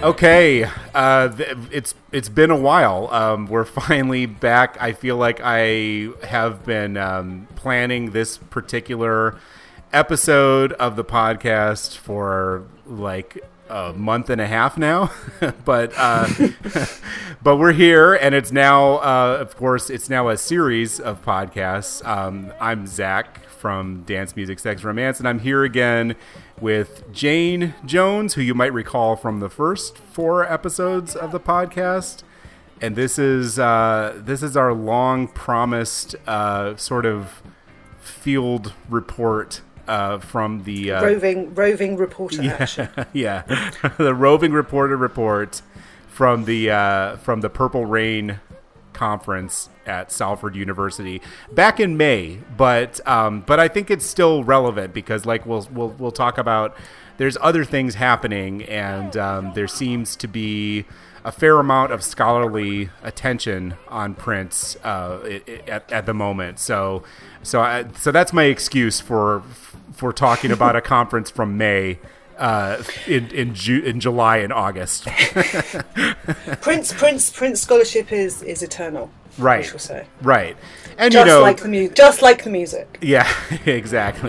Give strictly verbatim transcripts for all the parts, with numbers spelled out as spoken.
Okay, uh, th- it's it's been a while. Um, we're finally back. I feel like I have been um, planning this particular episode of the podcast for like a month and a half now, but uh, but we're here, and it's now, uh, of course, it's now a series of podcasts. Um, I'm Zach from Dance Music Sex Romance, and I'm here again with Jane Jones, who you might recall from the first four episodes of the podcast. And this is uh, this is our long promised uh, sort of field report uh, from the uh, roving roving reporter yeah, action. yeah, the roving reporter report from the uh, from the Purple Rain conference at Salford University back in May, but um, but I think it's still relevant because, like we'll we'll we'll talk about, there's other things happening, and um, there seems to be a fair amount of scholarly attention on Prince uh, at at the moment. So so I, so that's my excuse for for talking about a conference from May. Uh, in in, Ju- in July and August. Prince Prince Prince scholarship is is eternal. Right. I shall say. Right. And just you know, like the mu- just like the music. Yeah, exactly.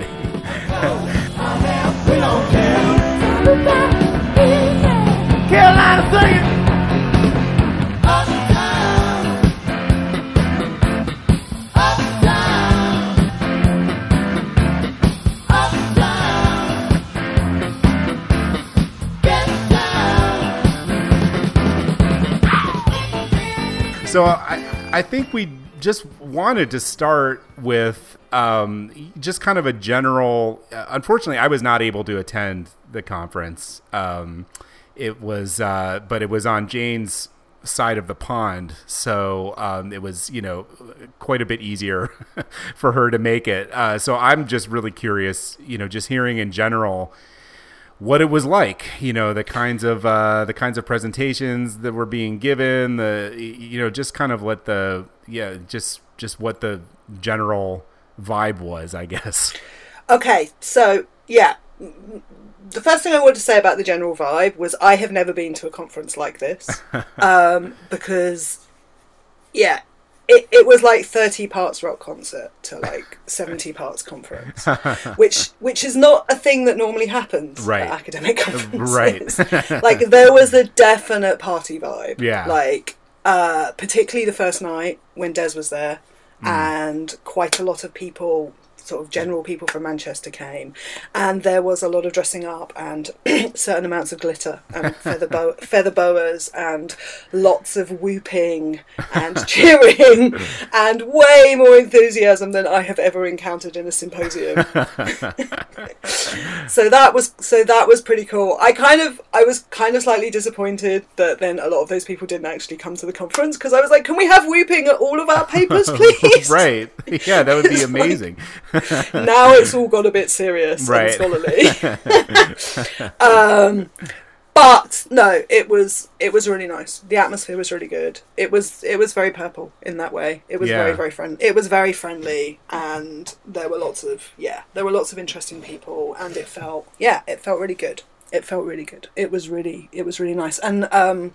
Carolina singing. So I, I think we just wanted to start with um, just kind of a general. Uh, unfortunately, I was not able to attend the conference. Um, it was, uh, but it was on Jane's side of the pond, so um, it was, you know, quite a bit easier for her to make it. Uh, so I'm just really curious, you know, just hearing in general what it was like, you know, the kinds of uh, the kinds of presentations that were being given, the, you know, just kind of let the, yeah, just just what the general vibe was, I guess. Okay, so yeah, the first thing I wanted to say about the general vibe was I have never been to a conference like this, um, because yeah, it it was like thirty parts rock concert to like seventy parts conference, which which is not a thing that normally happens Right. at academic conferences. Right. Like there was a definite party vibe. Yeah. Like uh, particularly the first night when Des was there, Mm. and quite a lot of people, sort of general people from Manchester came, and there was a lot of dressing up and certain amounts of glitter and feather bow- feather boas and lots of whooping and cheering and way more enthusiasm than I have ever encountered in a symposium. so that was so that was pretty cool. I kind of I was kind of slightly disappointed that then a lot of those people didn't actually come to the conference, because I was like, can we have whooping at all of our papers, please? Right. Yeah, that would be amazing. Like, now it's all got a bit serious Right. and scholarly. um, but no, it was it was really nice. The atmosphere was really good. It was it was very Purple in that way. It was Yeah. very very friendly. It was very friendly, and there were lots of yeah, there were lots of interesting people, and it felt yeah, it felt really good. It felt really good. It was really it was really nice, and um.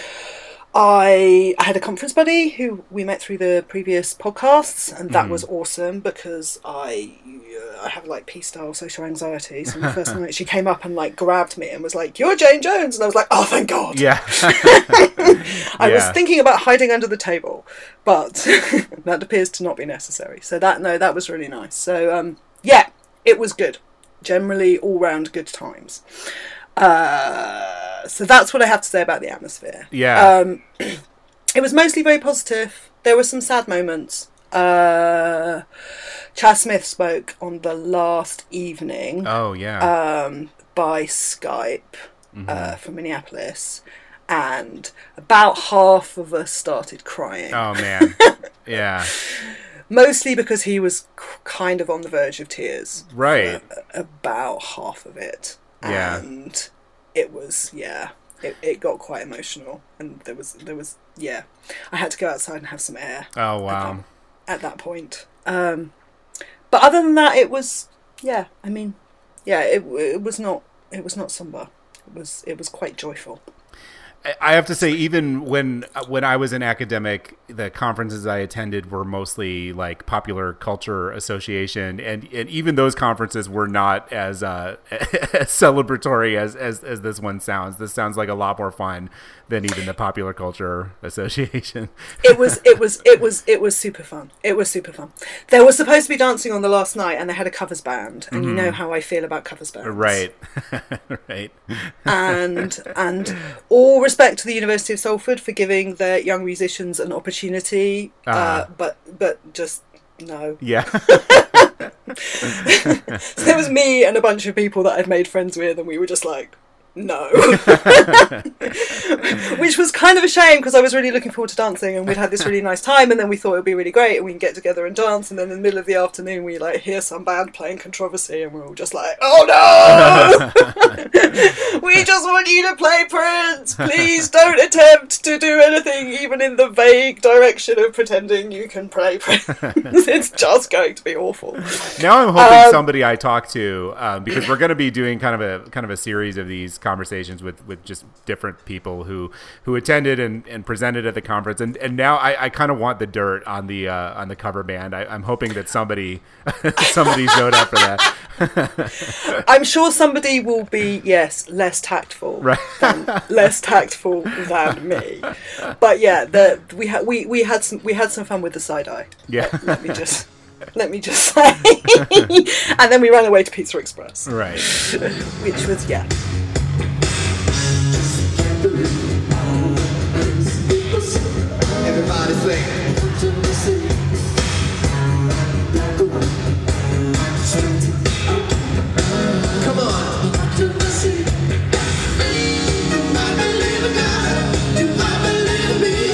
I had a conference buddy who we met through the previous podcasts, and that mm. was awesome because I uh, I have like P-style social anxiety. So the first night she came up and like grabbed me and was like, "You're Jane Jones," and I was like, "Oh, thank God!" Yeah. I yeah. was thinking about hiding under the table, but that appears to not be necessary. So that no, that was really nice. So um, yeah, it was good. Generally, all round good times. Uh, so that's what I have to say about the atmosphere. Yeah. Um, it was mostly very positive. There were some sad moments. Uh, Chaz Smith spoke on the last evening. Oh, yeah. Um, by Skype mm-hmm. uh, from Minneapolis. And about half of us started crying. Oh, man. Yeah. Mostly because he was kind of on the verge of tears. Right. About half of it. Yeah. And it was, yeah, it, it got quite emotional, and there was, there was, yeah, I had to go outside and have some air. Oh, wow. At that, at that point. Um, but other than that, it was, yeah, I mean, yeah, it, it was not, it was not somber. It was, it was quite joyful. I have to say, even when when I was an academic, the conferences I attended were mostly like Popular Culture Association, and, and even those conferences were not as uh, as celebratory as, as as this one sounds. This sounds like a lot more fun than even the Popular Culture Association. It was it was it was it was super fun. It was super fun. There was supposed to be dancing on the last night, and they had a covers band, and mm-hmm. you know how I feel about covers bands, right? Right. And and all respect to the University of Salford for giving their young musicians an opportunity, uh, uh, but but just no. Yeah. So there was me and a bunch of people that I'd made friends with, and we were just like, no. Which was kind of a shame, because I was really looking forward to dancing, and we'd had this really nice time, and then we thought it would be really great and we can get together and dance, and then in the middle of the afternoon we like hear some band playing Controversy, and we're all just like, oh no. We just want you to play Prince, please don't attempt to do anything even in the vague direction of pretending you can play Prince. It's just going to be awful. Now I'm hoping um, somebody I talk to, um, because we're going to be doing kind of a kind of a series of these conversations with, with just different people who, who attended and, and presented at the conference, and, and now I, I kind of want the dirt on the uh, on the cover band. I, I'm hoping that somebody somebody showed up for that. I'm sure somebody will be yes less tactful, right? than, less tactful than me. But yeah, the we had we, we had some we had some fun with the side eye. Yeah, let, let me just. Let me just say. And then we ran away to Pizza Express. Right. Which was, yeah. Everybody sing. Come on. I believe in God. I believe in me.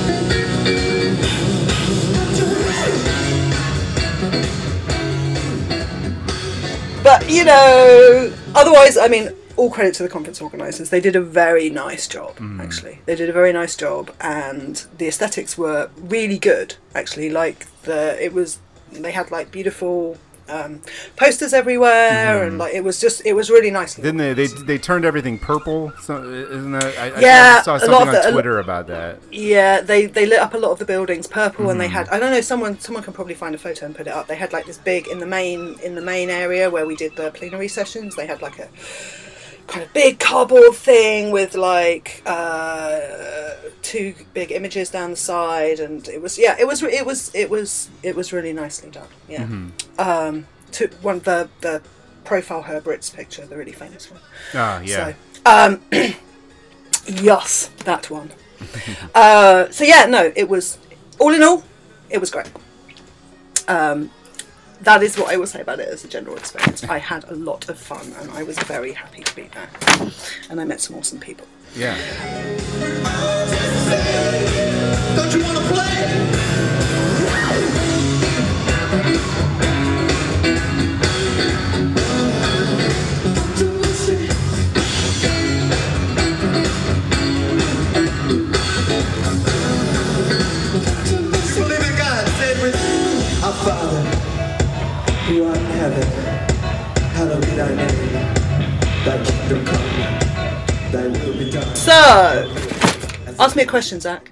But, you know, otherwise, I mean, all credit to the conference organisers. They did a very nice job, mm. actually. They did a very nice job, and the aesthetics were really good, actually. Like, the it was, they had, like, beautiful um, posters everywhere, mm. and, like, it was just, it was really nice. Didn't they? They they turned everything purple, so, isn't that? I, yeah, I saw something on the, Twitter about that. Yeah, they, they lit up a lot of the buildings purple, mm. and they Mm-hmm. had, I don't know, someone someone can probably find a photo and put it up. They had, like, this big, in the main, in the main area where we did the plenary sessions, they had, like, a kind of big cardboard thing with like uh, two big images down the side, and it was yeah, it was it was it was it was really nicely done. Yeah, mm-hmm. um, to one the the profile Herbert's picture, the really famous one. Ah, yeah. So, um, yes, that one. uh, so yeah, no, it was all in all, it was great. Um, That is what I will say about it as a general experience. I had a lot of fun, and I was very happy to be there. And I met some awesome people. Yeah. Don't you want to play? Believe in God, say it with our Father. You are in heaven, hallowed be thy name, thy kingdom come, thy will be done. So, ask me a question, Zach.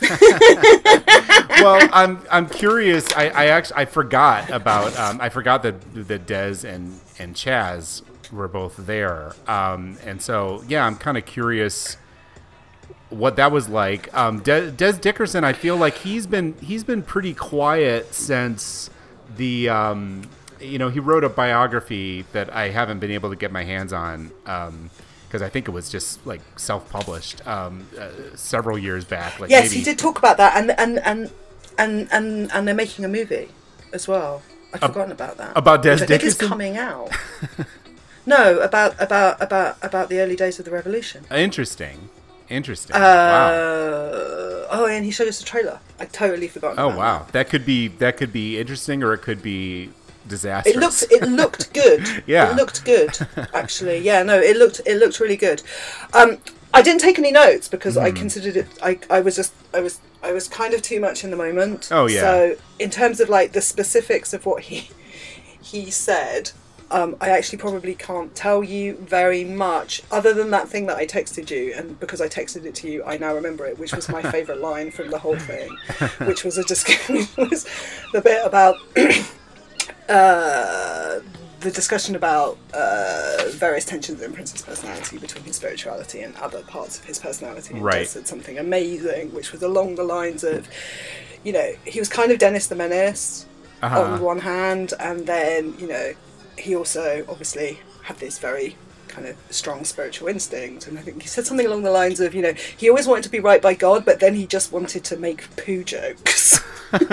Well, I'm I'm curious. I, I actually I forgot about um, I forgot that that Des and and Chaz were both there, um, and so yeah, I'm kind of curious what that was like. Um, Des, Des Dickerson, I feel like he's been he's been pretty quiet since the. Um, You know, he wrote a biography that I haven't been able to get my hands on because um, I think it was just like self-published um, uh, several years back. Like yes, maybe... he did talk about that, and and and and and, and they're making a movie as well. I've uh, forgotten about that. About Des which I think Dickerson? is coming out. No, about about about about the early days of the revolution. Interesting, interesting. Uh, wow. Oh, and he showed us a trailer. I totally forgot. Oh about wow, that. that could be that could be interesting, or it could be disastrous. It looked it looked good. Yeah, it looked good. Actually, yeah, no, it looked it looked really good. Um, I didn't take any notes because mm. I considered it. I I was just I was I was kind of too much in the moment. Oh yeah. So in terms of like the specifics of what he he said, Um, I actually probably can't tell you very much other than that thing that I texted you, and because I texted it to you, I now remember it, which was my favourite line from the whole thing, which was a discussion, was the bit about uh, the discussion about uh, various tensions in Prince's personality between his spirituality and other parts of his personality. And right. Des said something amazing, which was along the lines of, you know, he was kind of Dennis the Menace uh-huh. on one hand, and then, you know, he also obviously had this very kind of strong spiritual instinct, and I think he said something along the lines of, you know, he always wanted to be right by God, but then he just wanted to make poo jokes. isn't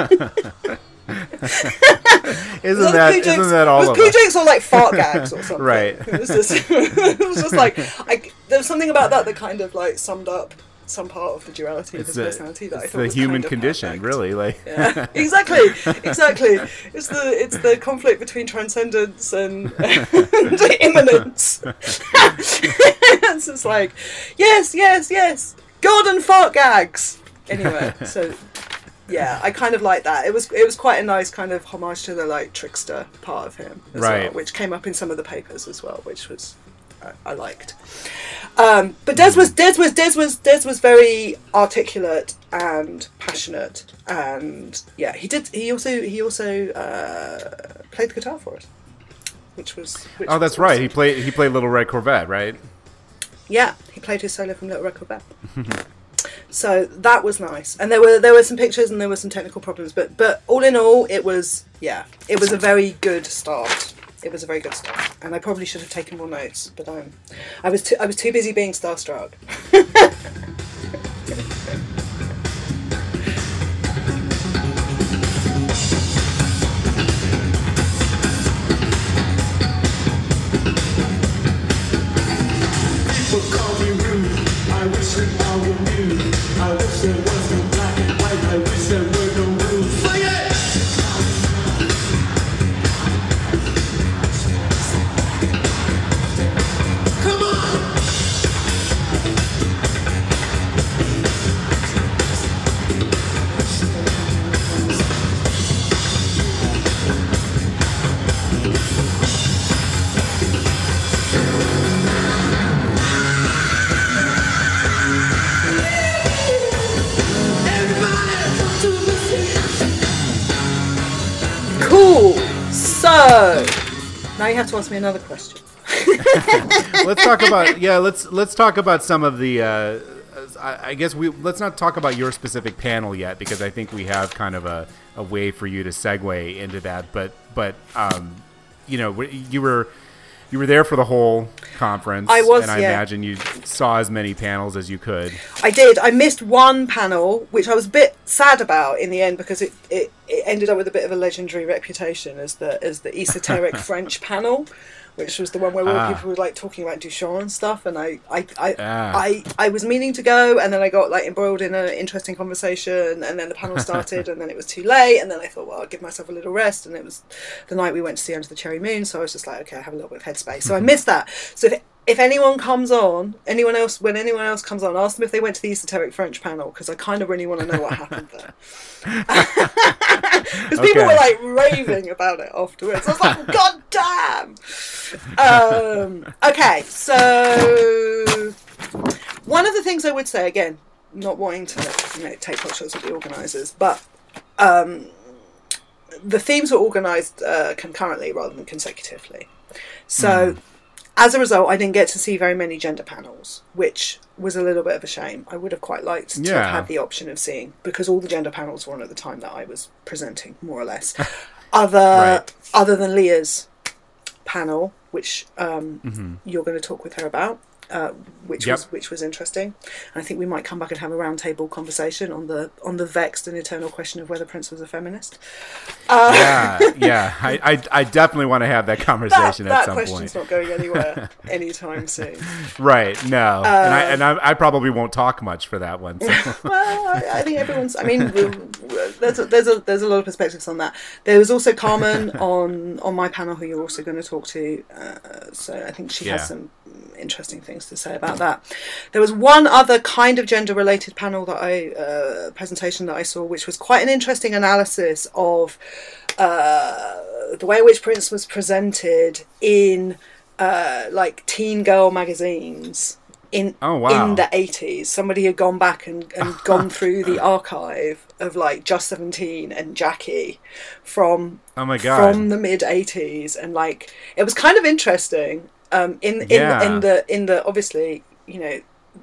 that jokes, isn't that all was of poo us? jokes or like fart gags or something? Right. It was just, it was just like I, there was something about that that kind of like summed up some part of the duality it's of his the, personality that I it's thought the was human kind of condition, perfect. really. Like yeah, exactly, exactly. It's the it's the conflict between transcendence and, and immanence. It's just like, yes, yes, yes, God and fart gags. Anyway, so yeah, I kind of like that. It was it was quite a nice kind of homage to the like trickster part of him, as right? well, which came up in some of the papers as well, which was I, I liked. Um, but Des was Des was Des was Des was very articulate and passionate, and yeah, he did. He also he also uh, played the guitar for us, which was. Which oh, that's was right. awesome. He played he played Little Red Corvette, right? Yeah, he played his solo from Little Red Corvette. So that was nice, and there were there were some pictures and there were some technical problems, but but all in all, it was yeah, it was a very good start. It was a very good start, and I probably should have taken more notes, but I'm, I was too, I was too busy being starstruck. People call me rude. I wish that I were new. I wish there was no black and white. I wish there were no rules. Sing it! Come on! Cool. So now you have to ask me another question. let's talk about yeah. Let's let's talk about some of the. Uh, I, I guess we let's not talk about your specific panel yet, because I think we have kind of a, a way for you to segue into that. But but um, you know, you were you were there for the whole conference. I was, and I yeah. imagine you saw as many panels as you could. I did. I missed one panel, which I was a bit sad about in the end, because it, it, it ended up with a bit of a legendary reputation as the as the esoteric French panel, which was the one where all Ah. the people were like talking about Duchamp and stuff. And I I I, Ah. I I was meaning to go, and then I got like embroiled in an interesting conversation, and then the panel started, and then it was too late, and then I thought, well, I'll give myself a little rest, and it was the night we went to see Under the Cherry Moon, so I was just like, okay, I have a little bit of headspace, so I missed that. So if If anyone comes on, anyone else, when anyone else comes on, ask them if they went to the esoteric French panel, because I kind of really want to know what happened there. Because people Okay. were like raving about it afterwards. I was like, God damn! Um, okay, so one of the things I would say, again, not wanting to you know, take pot shots at the organisers, but um, the themes were organised uh, concurrently rather than consecutively. So. Mm. As a result, I didn't get to see very many gender panels, which was a little bit of a shame. I would have quite liked to Yeah. have had the option of seeing, because all the gender panels were on at the time that I was presenting, more or less. Other Right. other than Leah's panel, which um, Mm-hmm. you're going to talk with her about, uh, which Yep. was which was interesting. And I think we might come back and have a roundtable conversation on the on the vexed and eternal question of whether Prince was a feminist. Uh, Yeah, yeah. I, I, I definitely want to have that that conversation that at some question's point. not going anywhere anytime soon. Right? No, and I Uh, and I, I probably won't talk much for that one. So. Well, I, I think everyone's. I mean, there's a, there's a there's a lot of perspectives on that. There was also Carmen on on my panel, who you're also going to talk to. Uh, so I think she Yeah. has some interesting things to say about that. There was one other kind of gender related panel that I uh, presentation that I saw, which was quite an interesting analysis of uh, uh, the way in which Prince was presented in uh, like teen girl magazines in Oh, wow. in the eighties. Somebody had gone back and, and gone through the archive of like Just seventeen and Jackie from Oh my God. from the mid eighties, and like it was kind of interesting. Um, in in Yeah. in the in the obviously, you know,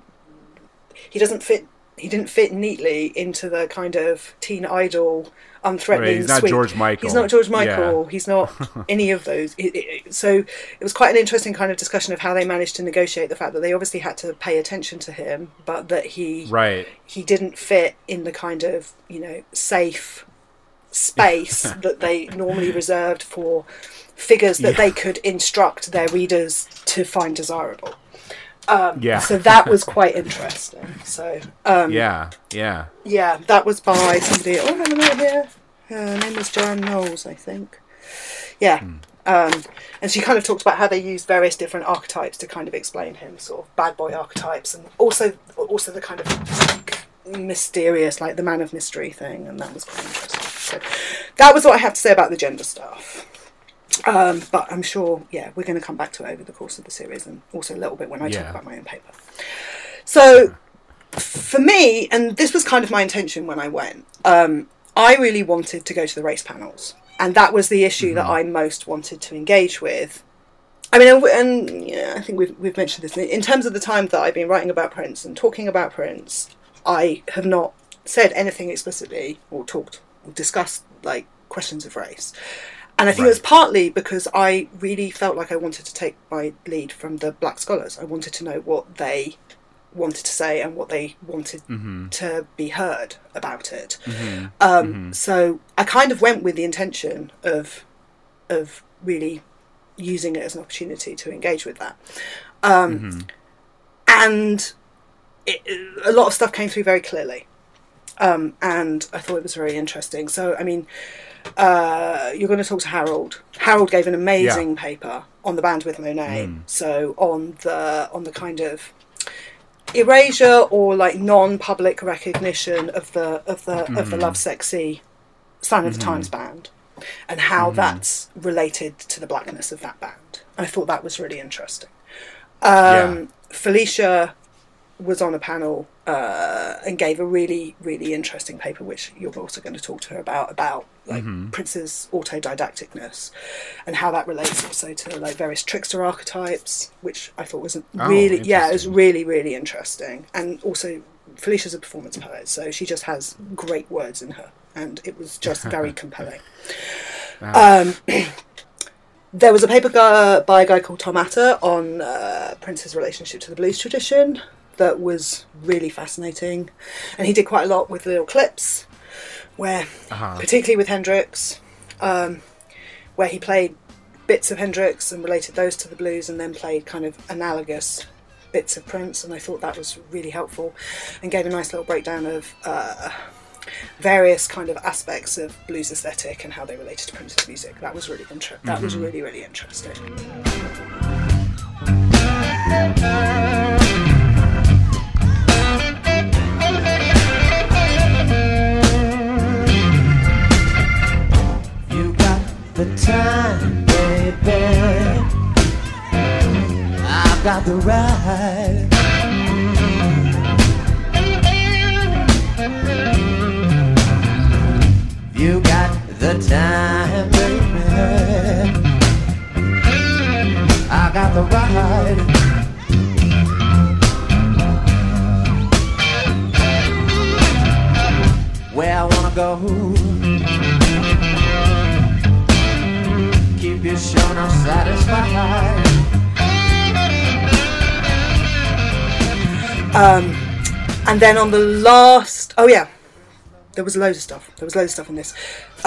he doesn't fit. He didn't fit neatly into the kind of teen idol, unthreatening. Right, he's not sweet. George Michael. He's not George Michael. Yeah. He's not any of those. It, it, so it was quite an interesting kind of discussion of how they managed to negotiate the fact that they obviously had to pay attention to him, but that he Right. he didn't fit in the kind of, you know, safe space that they normally reserved for figures that Yeah. they could instruct their readers to find desirable. Um, Yeah. So that was quite interesting. So um, Yeah. Yeah. yeah, that was by somebody. Oh, I have a note here. Her name was Joanne Knowles, I think. Yeah. Hmm. Um, and she kind of talked about how they used various different archetypes to kind of explain him, sort of bad boy archetypes, and also also the kind of like, mysterious, like the man of mystery thing, and that was quite interesting. So that was what I have to say about the gender stuff. Um, but I'm sure, yeah, we're going to come back to it over the course of the series, and also a little bit when I Yeah. talk about my own paper. So for me, and this was kind of my intention when I went, um, I really wanted to go to the race panels, and that was the issue that I most wanted to engage with. I mean, and, and yeah, I think we've we've mentioned this in terms of the time that I've been writing about Prince and talking about Prince. I have not said anything explicitly or talked or discussed like questions of race. And I think Right. it was partly because I really felt like I wanted to take my lead from the black scholars. I wanted to know what they wanted to say and what they wanted Mm-hmm. to be heard about it. Mm-hmm. Um, Mhm. So I kind of went with the intention of of really using it as an opportunity to engage with that. Um, Mm-hmm. And it, a lot of stuff came through very clearly. Um, and I thought it was very interesting. So, I mean, uh, you're going to talk to Harold. Harold gave an amazing paper on the band with Monet. Mm. So on the on the kind of erasure or like non-public recognition of the of the of the Mhm. Lovesexy Sign of the Mhm. Times band, and how Mhm. that's related to the blackness of that band. I thought that was really interesting. Um, Yeah. Felicia was on a panel uh, and gave a really, really interesting paper, which you're also going to talk to her about, about like Mhm. Prince's autodidacticness and how that relates also to like various trickster archetypes, which I thought was a Oh, really, yeah, it was interesting. really, really interesting. And also, Felicia's a performance poet, so she just has great words in her, and it was just very compelling. Wow. Um, there was a paper gu- by a guy called Tom Atter on uh, Prince's relationship to the blues tradition that was really fascinating, and he did quite a lot with little clips where, Uh-huh. particularly with Hendrix, um, where he played bits of Hendrix and related those to the blues, and then played kind of analogous bits of Prince, and I thought that was really helpful, and gave a nice little breakdown of uh, various kind of aspects of blues aesthetic and how they related to Prince's music. That was really inter- that was Mhm. really really interesting. You got the time, baby. I've got the ride. You got the time, baby. I got the ride. Where I wanna go. Keep you sure not satisfied. Um, and then on the last, oh yeah, there was loads of stuff. There was loads of stuff in this.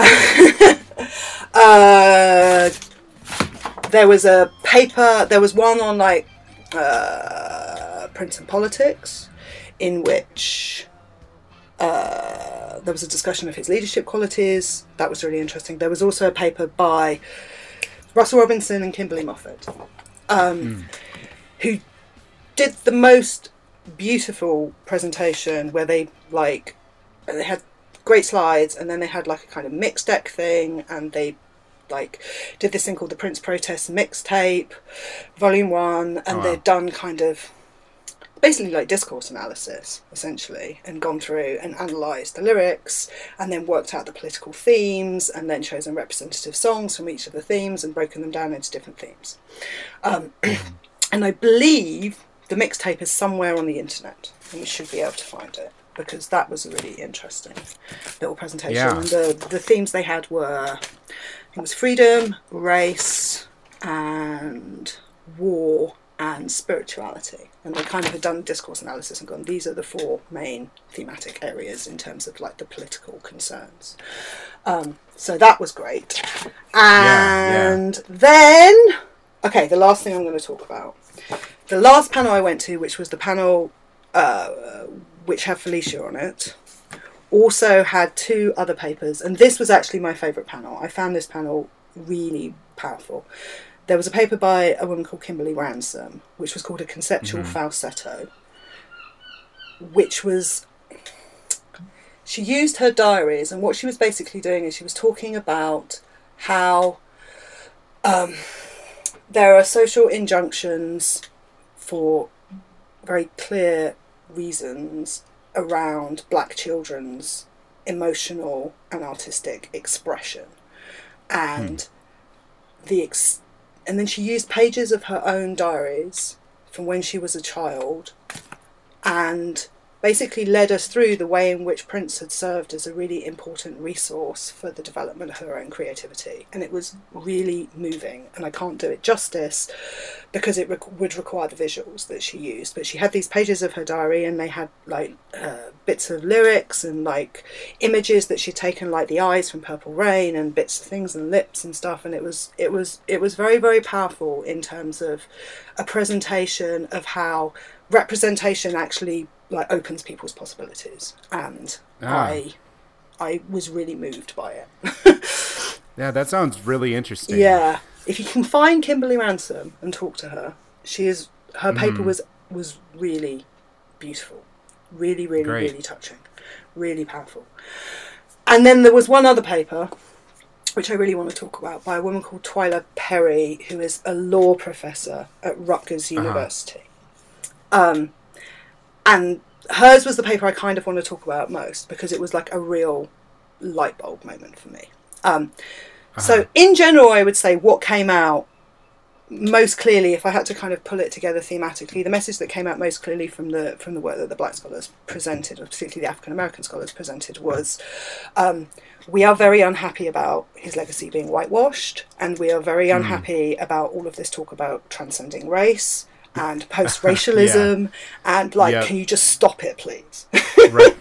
uh, there was a paper. There was one on like uh, Prince and politics, in which uh, there was a discussion of his leadership qualities. That was really interesting. There was also a paper by Russell Robinson and Kimberly Moffat, um, who did the most beautiful presentation where they like they had great slides, and then they had like a kind of mixed deck thing, and they like did this thing called the Prince Protest Mixtape, Volume One, and Oh, wow. they'd done kind of basically like discourse analysis essentially, and gone through and analysed the lyrics, and then worked out the political themes, and then chosen representative songs from each of the themes and broken them down into different themes. Um, and I believe the mixtape is somewhere on the internet, and you should be able to find it, because that was a really interesting little presentation. Yeah. And the, the themes they had were, it was freedom, race, and war, and spirituality. And they kind of had done discourse analysis and gone, these are the four main thematic areas in terms of like the political concerns. Um, so that was great. And yeah. then, okay, the last thing I'm going to talk about. The last panel I went to, which was the panel uh, which had Felicia on it, also had two other papers. And this was actually my favourite panel. I found this panel really powerful. There was a paper by a woman called Kimberly Ransom, which was called A Conceptual mm-hmm. Falsetto, which was, she used her diaries, and what she was basically doing is she was talking about how um, there are social injunctions for very clear reasons around black children's emotional and artistic expression. And hmm. the ex- and then she used pages of her own diaries from when she was a child, and basically led us through the way in which Prince had served as a really important resource for the development of her own creativity. And it was really moving, and I can't do it justice because it rec- would require the visuals that she used. But she had these pages of her diary, and they had like uh, bits of lyrics and like images that she'd taken, like the eyes from Purple Rain, and bits of things and lips and stuff. And it was it was it was very, very powerful in terms of a presentation of how representation actually like opens people's possibilities, and ah. I I was really moved by it. Yeah, that sounds really interesting. Yeah, if you can find Kimberly Ransom and talk to her, she is her paper mm. was was really beautiful, really really Great. really touching, really powerful. And then there was one other paper which I really want to talk about, by a woman called Twyla Perry, who is a law professor at Rutgers University. Uh-huh. Um, and hers was the paper I kind of want to talk about most, because it was like a real light bulb moment for me. Um, uh-huh. So in general, I would say what came out most clearly, if I had to kind of pull it together thematically, the message that came out most clearly from the from the work that the black scholars presented, or particularly the African American scholars presented, was um, we are very unhappy about his legacy being whitewashed, and we are very mm. unhappy about all of this talk about transcending race and post-racialism, yeah. and like, yep. can you just stop it, please? Right.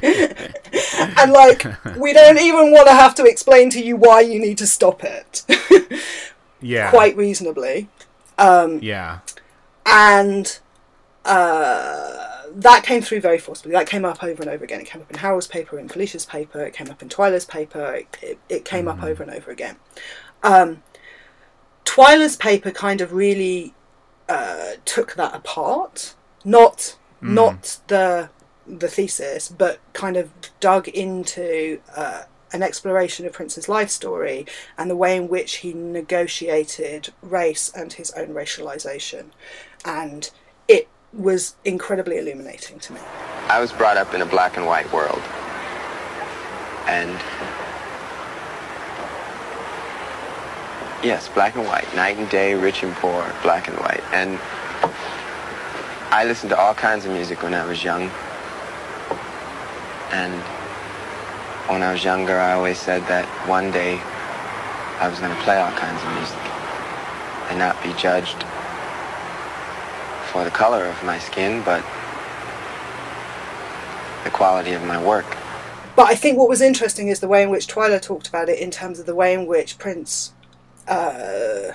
And like, we don't even want to have to explain to you why you need to stop it. Yeah. Quite reasonably. Um, yeah. And uh, that came through very forcibly. That came up over and over again. It came up in Harold's paper, in Felicia's paper, it came up in Twyla's paper, it, it, it came mm-hmm. up over and over again. Um, Twyla's paper kind of really uh, took that apart. Not mm. not the the thesis, but kind of dug into uh, an exploration of Prince's life story and the way in which he negotiated race and his own racialization. And it was incredibly illuminating to me. I was brought up in a black and white world. And yes, black and white, night and day, rich and poor, black and white. And I listened to all kinds of music when I was young. And when I was younger, I always said that one day I was going to play all kinds of music and not be judged for the color of my skin, but the quality of my work. But I think what was interesting is the way in which Twyla talked about it, in terms of the way in which Prince uh,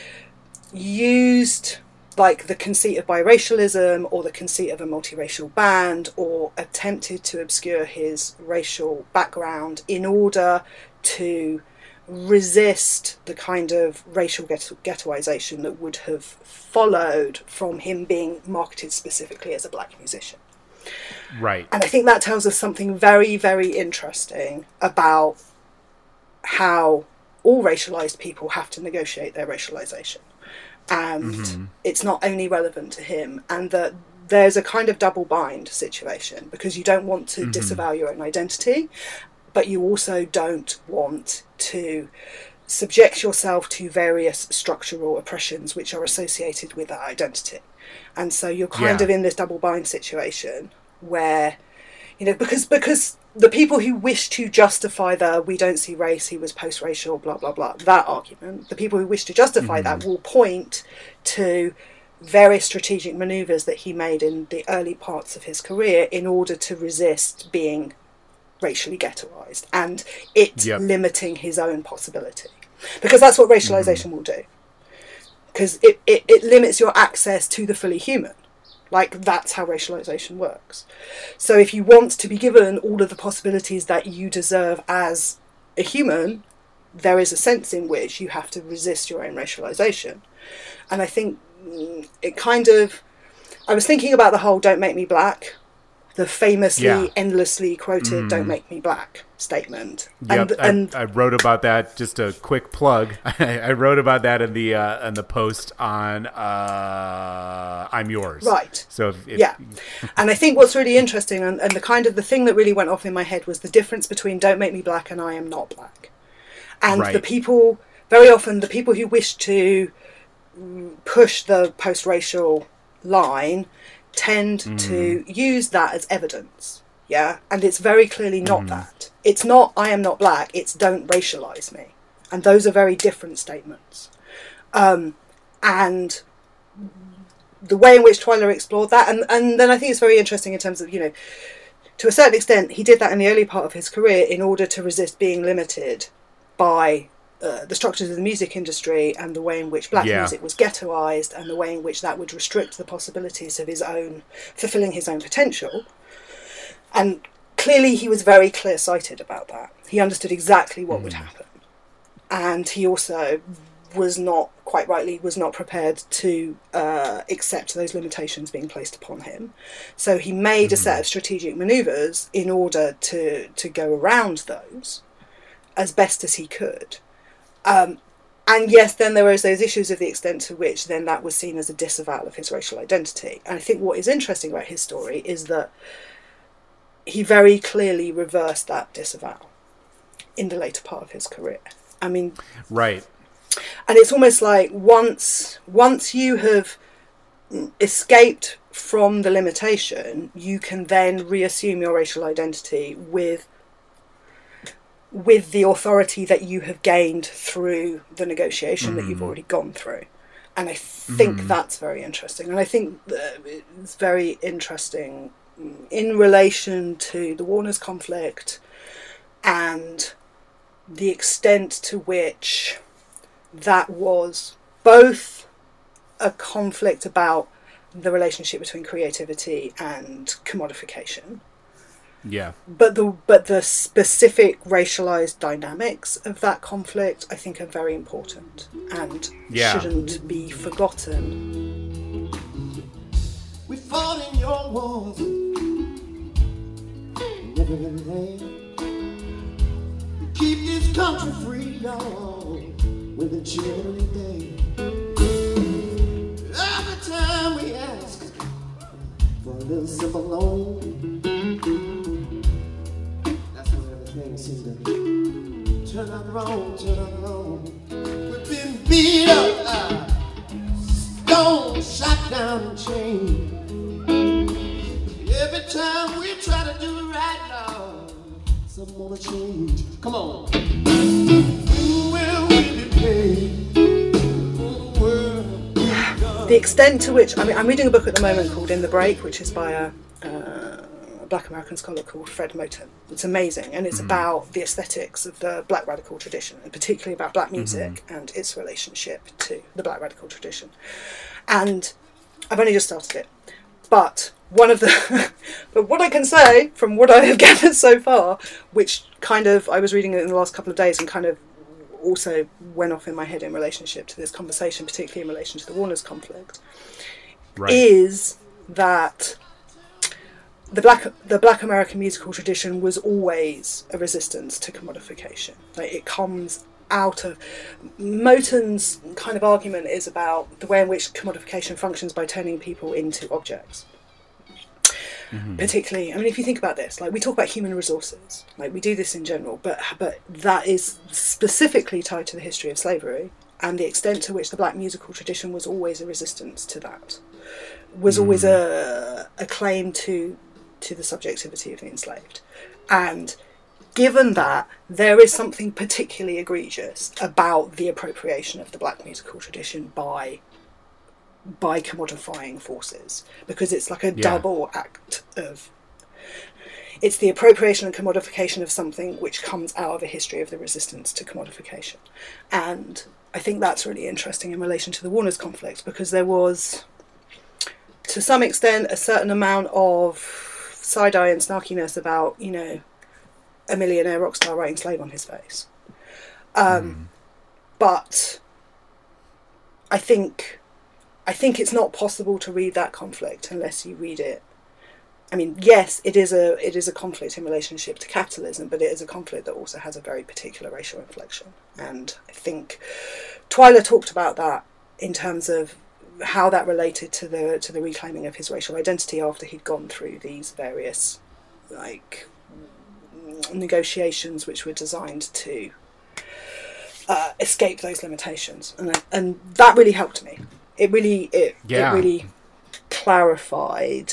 used like the conceit of biracialism, or the conceit of a multiracial band, or attempted to obscure his racial background in order to resist the kind of racial ghetto- ghettoization that would have followed from him being marketed specifically as a black musician. Right. And I think that tells us something very, very interesting about how all racialized people have to negotiate their racialization, and mm-hmm. it's not only relevant to him, and that there's a kind of double bind situation, because you don't want to mm-hmm. disavow your own identity, but you also don't want to subject yourself to various structural oppressions which are associated with that identity. And so you're kind yeah. of in this double bind situation where, you know, because because the people who wish to justify the we don't see race, he was post-racial, blah, blah, blah, that argument, the people who wish to justify mm-hmm. that will point to various strategic manoeuvres that he made in the early parts of his career in order to resist being racially ghettoized and it yep. limiting his own possibility. Because that's what racialization mm-hmm. will do. Because it, it, it limits your access to the fully human. Like, that's how racialization works. So if you want to be given all of the possibilities that you deserve as a human, there is a sense in which you have to resist your own racialization. And I think it kind of... I was thinking about the whole "don't make me black," the famously, yeah. endlessly quoted mm. "don't make me black" statement. Yep, and, I, and I wrote about that. Just a quick plug. I wrote about that in the uh, in the post on uh, I'm Yours. Right. So if, if, yeah, and I think what's really interesting, and, and the kind of the thing that really went off in my head was the difference between "don't make me black" and "I am not black," and right. the people very often the people who wish to push the post-racial line tend mm. to use that as evidence, yeah, and it's very clearly not mm. that. It's not "I am not black," it's "don't racialize me," and those are very different statements. Um, and the way in which Twyla explored that, and, and then I think it's very interesting in terms of, you know, to a certain extent, he did that in the early part of his career in order to resist being limited by Uh, the structures of the music industry and the way in which black yeah. music was ghettoized and the way in which that would restrict the possibilities of his own fulfilling his own potential. And clearly he was very clear-sighted about that. He understood exactly what mm. would happen, and he also was not, quite rightly, was not prepared to uh, accept those limitations being placed upon him. So he made mm. a set of strategic manoeuvres in order to to go around those as best as he could. Um, and yes, then there was those issues of the extent to which then that was seen as a disavowal of his racial identity. And I think what is interesting about his story is that he very clearly reversed that disavowal in the later part of his career. I mean... Right. And it's almost like once once you have escaped from the limitation, you can then reassume your racial identity with... with the authority that you have gained through the negotiation mm. that you've already gone through. And I think mm. that's very interesting. And I think that it's very interesting in relation to the Warner's conflict and the extent to which that was both a conflict about the relationship between creativity and commodification, Yeah. But the but the specific racialized dynamics of that conflict, I think, are very important and yeah. shouldn't be forgotten. We fought in your wars. Never been there. We keep this country free, y'all, with a chilly day. Every time we ask for a little simple loan, seem to turn out wrong, turn out wrong. We've been beat up, uh, stoned, shot down, and chained. Every time we try to do it right now, something wanna change. Come on. When will we be paid? The extent to which, I mean, I'm reading a book at the moment called In the Break, which is by a uh, Black American scholar called Fred Moten. It's amazing, and it's mm-hmm. about the aesthetics of the Black radical tradition, and particularly about black music mm-hmm. and its relationship to the Black radical tradition. And I've only just started it, but one of the but what I can say from what I have gathered so far, which kind of I was reading it in the last couple of days and kind of also went off in my head in relationship to this conversation, particularly in relation to the Warner's conflict, right. is that The black the black American musical tradition was always a resistance to commodification. Like, it comes out of Moten's kind of argument is about the way in which commodification functions by turning people into objects. Mm-hmm. Particularly, I mean, if you think about this, like we talk about human resources, like we do this in general, but but that is specifically tied to the history of slavery and the extent to which the black musical tradition was always a resistance to that, was mm. always a a claim to to the subjectivity of the enslaved. And given that, there is something particularly egregious about the appropriation of the black musical tradition by by commodifying forces, because it's like a yeah. double act of, it's the appropriation and commodification of something which comes out of a history of the resistance to commodification. And I think that's really interesting in relation to the Warner's conflict, because there was, to some extent, a certain amount of side-eye and snarkiness about, you know, a millionaire rock star writing slave on his face. Um, mm. But I think I think it's not possible to read that conflict unless you read it. I mean, yes, it is a it is a conflict in relationship to capitalism, but it is a conflict that also has a very particular racial inflection. And I think Twyla talked about that in terms of how that related to the to the reclaiming of his racial identity after he'd gone through these various like negotiations which were designed to uh, escape those limitations, and and that really helped me. It really it yeah. it really clarified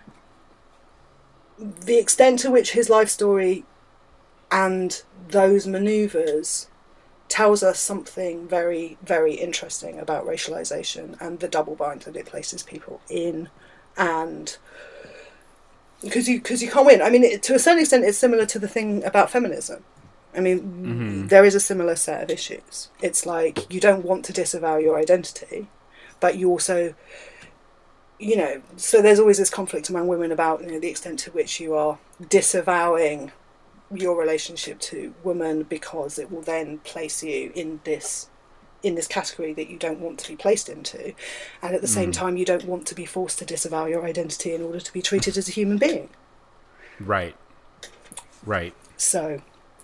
the extent to which his life story and those manoeuvres tells us something very, very interesting about racialization and the double bind that it places people in, and because you because you can't win. I mean, it, to a certain extent, it's similar to the thing about feminism. I mean, mm-hmm. there is a similar set of issues. It's like you don't want to disavow your identity, but you also, you know, so there's always this conflict among women about, you know, the extent to which you are disavowing your relationship to women because it will then place you in this in this category that you don't want to be placed into, and at the same mm. time you don't want to be forced to disavow your identity in order to be treated as a human being. Right. Right. So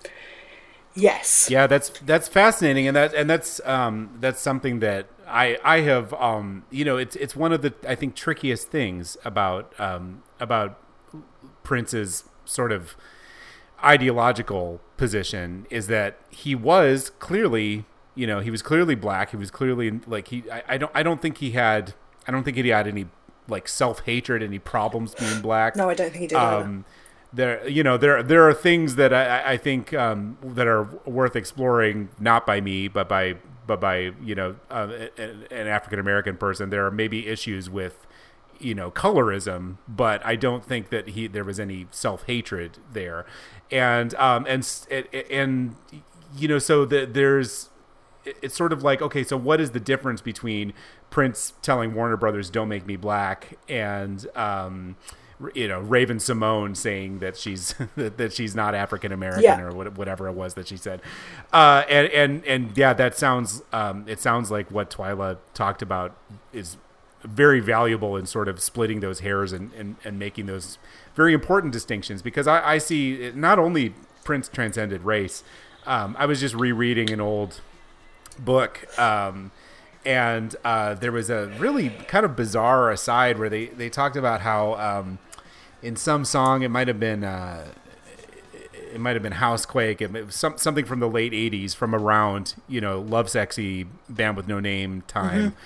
yes. Yeah, that's that's fascinating, and that and that's um that's something that I I have um you know, it's it's one of the I think trickiest things about um about Prince's sort of ideological position is that he was clearly, you know, he was clearly black. He was clearly like he. I, I don't. I don't think he had. I don't think he had any like self hatred, any problems being black. No, I don't think he did. Um, there, you know, there there are things that I, I think um, that are worth exploring, not by me, but by but by you know uh, an, an African American person. There are maybe issues with, you know, colorism, but I don't think that he there was any self hatred there, and um and and you know, so the, there's. It's sort of like, okay, so what is the difference between Prince telling Warner Brothers "Don't make me black" and um, you know, Raven Simone saying that she's that she's not African American yeah. or whatever it was that she said, uh, and and and yeah, that sounds um, it sounds like what Twyla talked about is very valuable in sort of splitting those hairs and and, and making those very important distinctions, because I, I see not only Prince transcended race. Um, I was just rereading an old book, um, and uh, there was a really kind of bizarre aside where they, they talked about how um, in some song, it might have been uh, it might have been Housequake, it was some, something from the late eighties, from around, you know, Lovesexy, Band with No Name time. Mm-hmm.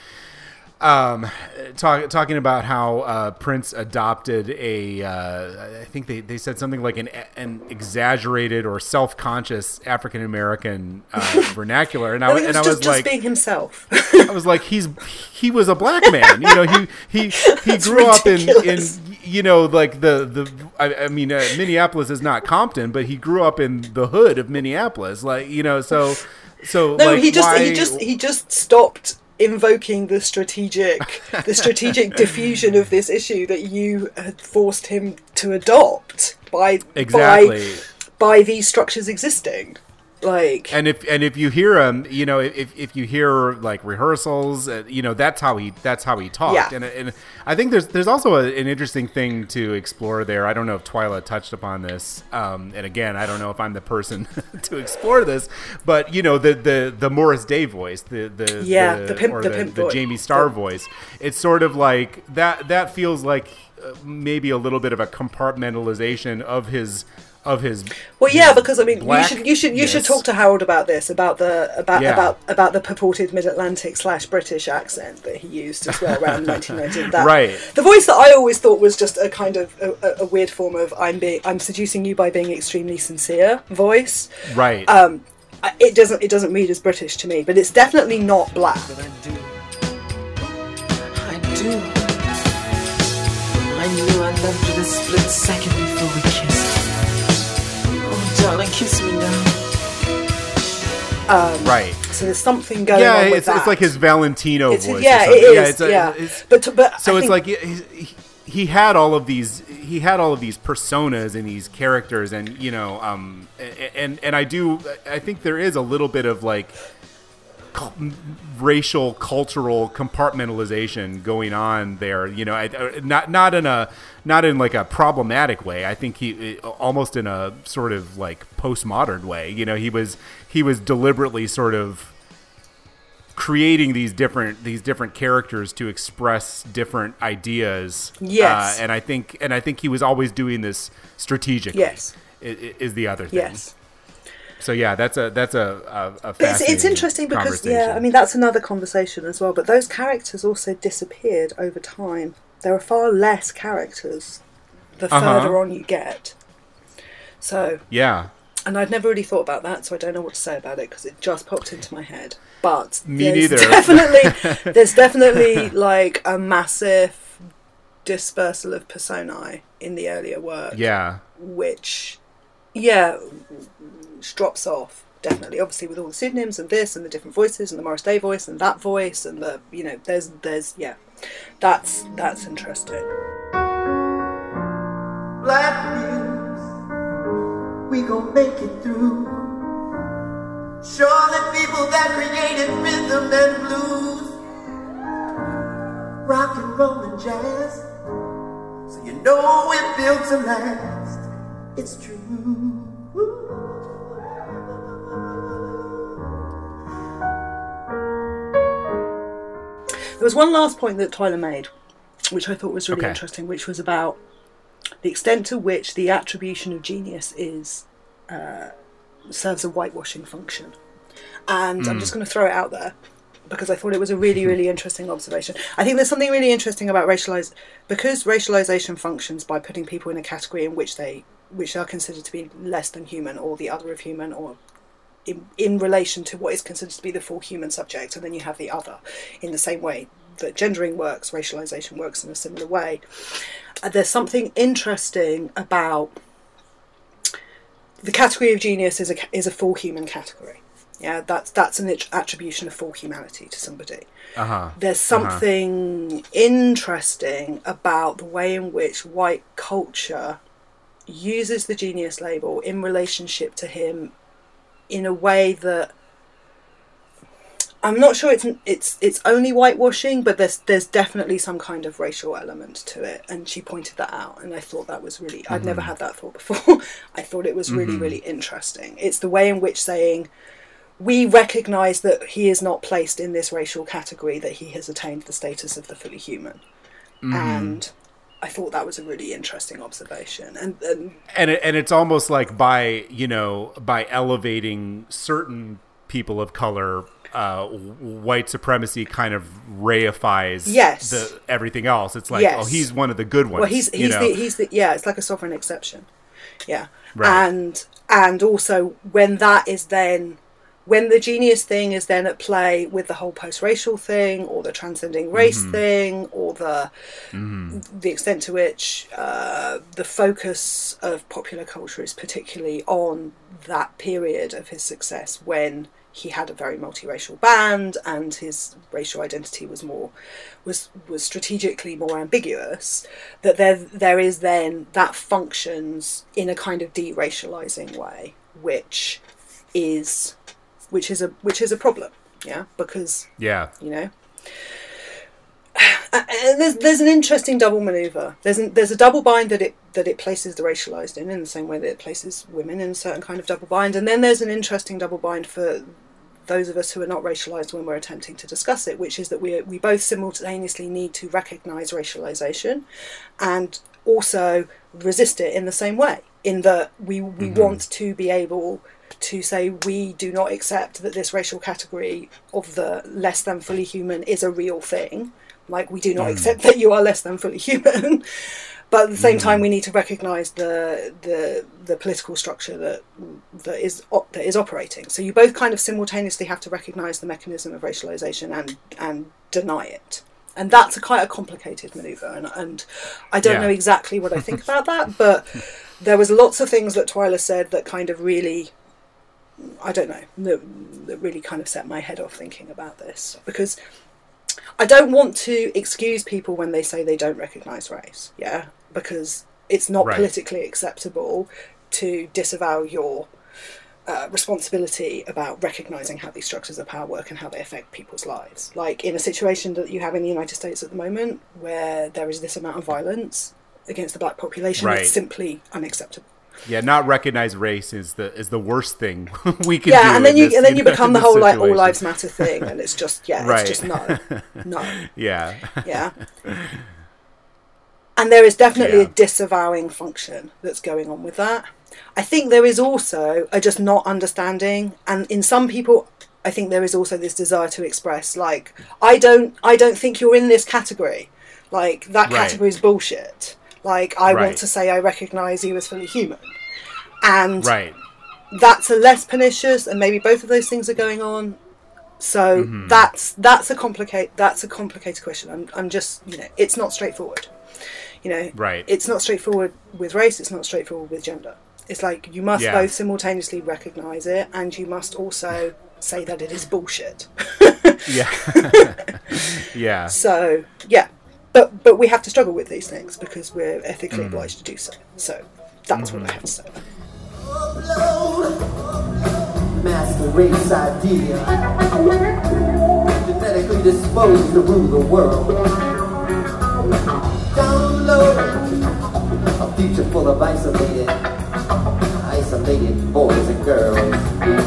Um, talk, talking about how uh, Prince adopted a, uh, I think they, they said something like an an exaggerated or self-conscious African American uh, vernacular, and I, no, he was and I just, was like, just being himself. I was like, he's he was a black man, you know, he he he grew up in, in you know, like the the I, I mean, uh, Minneapolis is not Compton, but he grew up in the hood of Minneapolis, like, you know, so so no, like, he just why, he just he just stopped invoking the strategic the strategic diffusion of this issue that you had forced him to adopt by exactly by, by these structures existing. Like, and if and if you hear him, you know, if if you hear like rehearsals, uh, you know, that's how he that's how he talked. Yeah. And and I think there's there's also a, an interesting thing to explore there. I don't know if Twyla touched upon this, um, and again, I don't know if I'm the person to explore this, but you know, the the the Morris Day voice, the the yeah, the, the pimp, or the, the, pimp the voice. Jamie Starr The- voice. It's sort of like that. That feels like uh, maybe a little bit of a compartmentalization of his. Of his Well, yeah, his because I mean, you should you should you should blackness. talk to Harold about this, about the about Yeah. about about the purported Mid-Atlantic slash British accent that he used as well around nineteen ninety. That, Right. The voice that I always thought was just a kind of a, a- a weird form of I'm being I'm seducing you by being extremely sincere voice. Right. Um, I- it doesn't it doesn't read as British to me, but it's definitely not black. But I do. I do. I knew I loved you the split second before we kissed. Oh, darling, kiss me now. right. So there's something going Yeah, on with it's, that. it's like his Valentino It's- voice. or yeah, something. it is. Yeah, it's a- yeah. it's- but to, but so I it's think- like he, he, he had all of these. He had all of these personas and these characters, and you know, um, and and I do. I think there is a little bit of like cu- racial, cultural compartmentalization going on there. You know, I, I- not not in a not in like a problematic way. I think he almost in a sort of like postmodern way. You know, he was he was deliberately sort of creating these different these different characters to express different ideas. Yes. uh, and I think and I think he was always doing this strategically. Yes. i- i- is the other thing. yes. So yeah, that's a that's a a, a But it's, fascinating it's interesting because, conversation. yeah, I mean, that's another conversation as well. But those characters also disappeared over time. There are far less characters the Uh-huh. further on you get. So, yeah. and I'd never really thought about that, so I don't know what to say about it because it just popped into my head. But Me there's neither. Definitely, there's definitely like a massive dispersal of personae in the earlier work. Yeah. Which, yeah, drops off definitely. Obviously, with all the pseudonyms and this and the different voices and the Morris Day voice and that voice and the you know, there's there's yeah, that's that's interesting. Black news, we gon' make it through. Sure, the people that created rhythm and blues, rock and roll and jazz, so you know we're built to last. It's true. There was one last point that Tyler made, which I thought was really Okay. interesting, which was about the extent to which the attribution of genius is uh, serves a whitewashing function. And I'm just going to throw it out there because I thought it was a really, really interesting observation. I think there's something really interesting about racialize because racialization functions by putting people in a category in which they which are considered to be less than human or the other of human or in, in relation to what is considered to be the full human subject, and then you have the other in the same way that gendering works, racialization works in a similar way. Uh, there's something interesting about the category of genius is a is a full human category. Yeah, that's that's an attribution of full humanity to somebody. Uh-huh. There's something uh-huh. interesting about the way in which white culture uses the genius label in relationship to him in a way that I'm not sure it's it's it's only whitewashing, but there's there's definitely some kind of racial element to it, and she pointed that out, and I thought that was really mm-hmm. I'd never had that thought before. I thought it was really mm-hmm. really interesting. It's the way in which saying we recognise that he is not placed in this racial category, that he has attained the status of the fully human, mm-hmm. and I thought that was a really interesting observation, and and and, it, and it's almost like by you know by elevating certain people of color. Uh, white supremacy kind of reifies yes. the everything else. It's like, yes. oh, he's one of the good ones. Well, he's he's you know? the he's the yeah. It's like a sovereign exception. Yeah, right. and and also when that is then when the genius thing is then at play with the whole post-racial thing or the transcending race mm-hmm. thing or the mm-hmm. the extent to which uh, the focus of popular culture is particularly on that period of his success when he had a very multiracial band and his racial identity was more was was strategically more ambiguous, that there there is then that functions in a kind of de-racializing way, which is, which is a which is a problem. Yeah, because Yeah. you know. And there's there's an interesting double maneuver. There's an, there's a double bind that it that it places the racialized in, in the same way that it places women in a certain kind of double bind, and then there's an interesting double bind for those of us who are not racialized when we're attempting to discuss it, which is that we we both simultaneously need to recognize racialization, and also resist it in the same way. In that we we Mm-hmm. want to be able to say we do not accept that this racial category of the less than fully human is a real thing. Like, we do not mm. accept that you are less than fully human. But at the same mm. time, we need to recognise the the the political structure that that is that is operating. So you both kind of simultaneously have to recognise the mechanism of racialisation and and deny it. And that's a quite a complicated manoeuvre. And, and I don't yeah. know exactly what I think about that, but there was lots of things that Twyla said that kind of really, I don't know, that, that really kind of set my head off thinking about this. Because I don't want to excuse people when they say they don't recognise race, yeah? Because it's not right. politically acceptable to disavow your uh, responsibility about recognising how these structures of power work and how they affect people's lives. Like, in a situation that you have in the United States at the moment, where there is this amount of violence against the black population, right. it's simply unacceptable. Yeah, not recognize race is the is the worst thing we can yeah, do. Yeah, and then you this, and then you, know, become the whole situation. like all lives matter thing, and it's just yeah, right. it's just no, no. Yeah, yeah. And there is definitely yeah. a disavowing function that's going on with that. I think there is also a just not understanding, and in some people, I think there is also this desire to express like, I don't, I don't think you're in this category. Like that right. category is bullshit. Like, I right. want to say I recognise you as fully human. And right. that's a less pernicious, and maybe both of those things are going on. So mm-hmm. that's that's a complicate that's a complicated question. I'm I'm just, you know, it's not straightforward. You know, right. it's not straightforward with race, it's not straightforward with gender. It's like you must yeah. both simultaneously recognise it, and you must also say that it is bullshit. yeah. yeah. So, yeah. But but we have to struggle with these things because we're ethically mm. obliged to do so. So that's mm-hmm. what I have to say. Upload, master race idea, genetically disposed to rule the world. Download a future full of isolated, isolated boys and girls.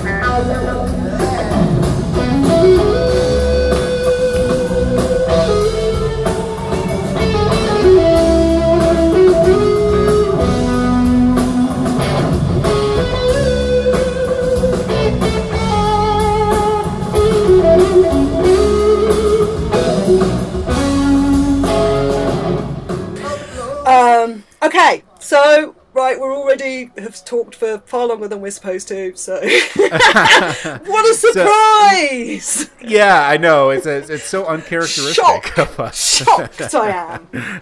Um, okay, so, right, we're already have talked for far longer than we're supposed to, so what a surprise! So, yeah, I know, it's a, it's so uncharacteristic Shocked. of us. Shocked I am.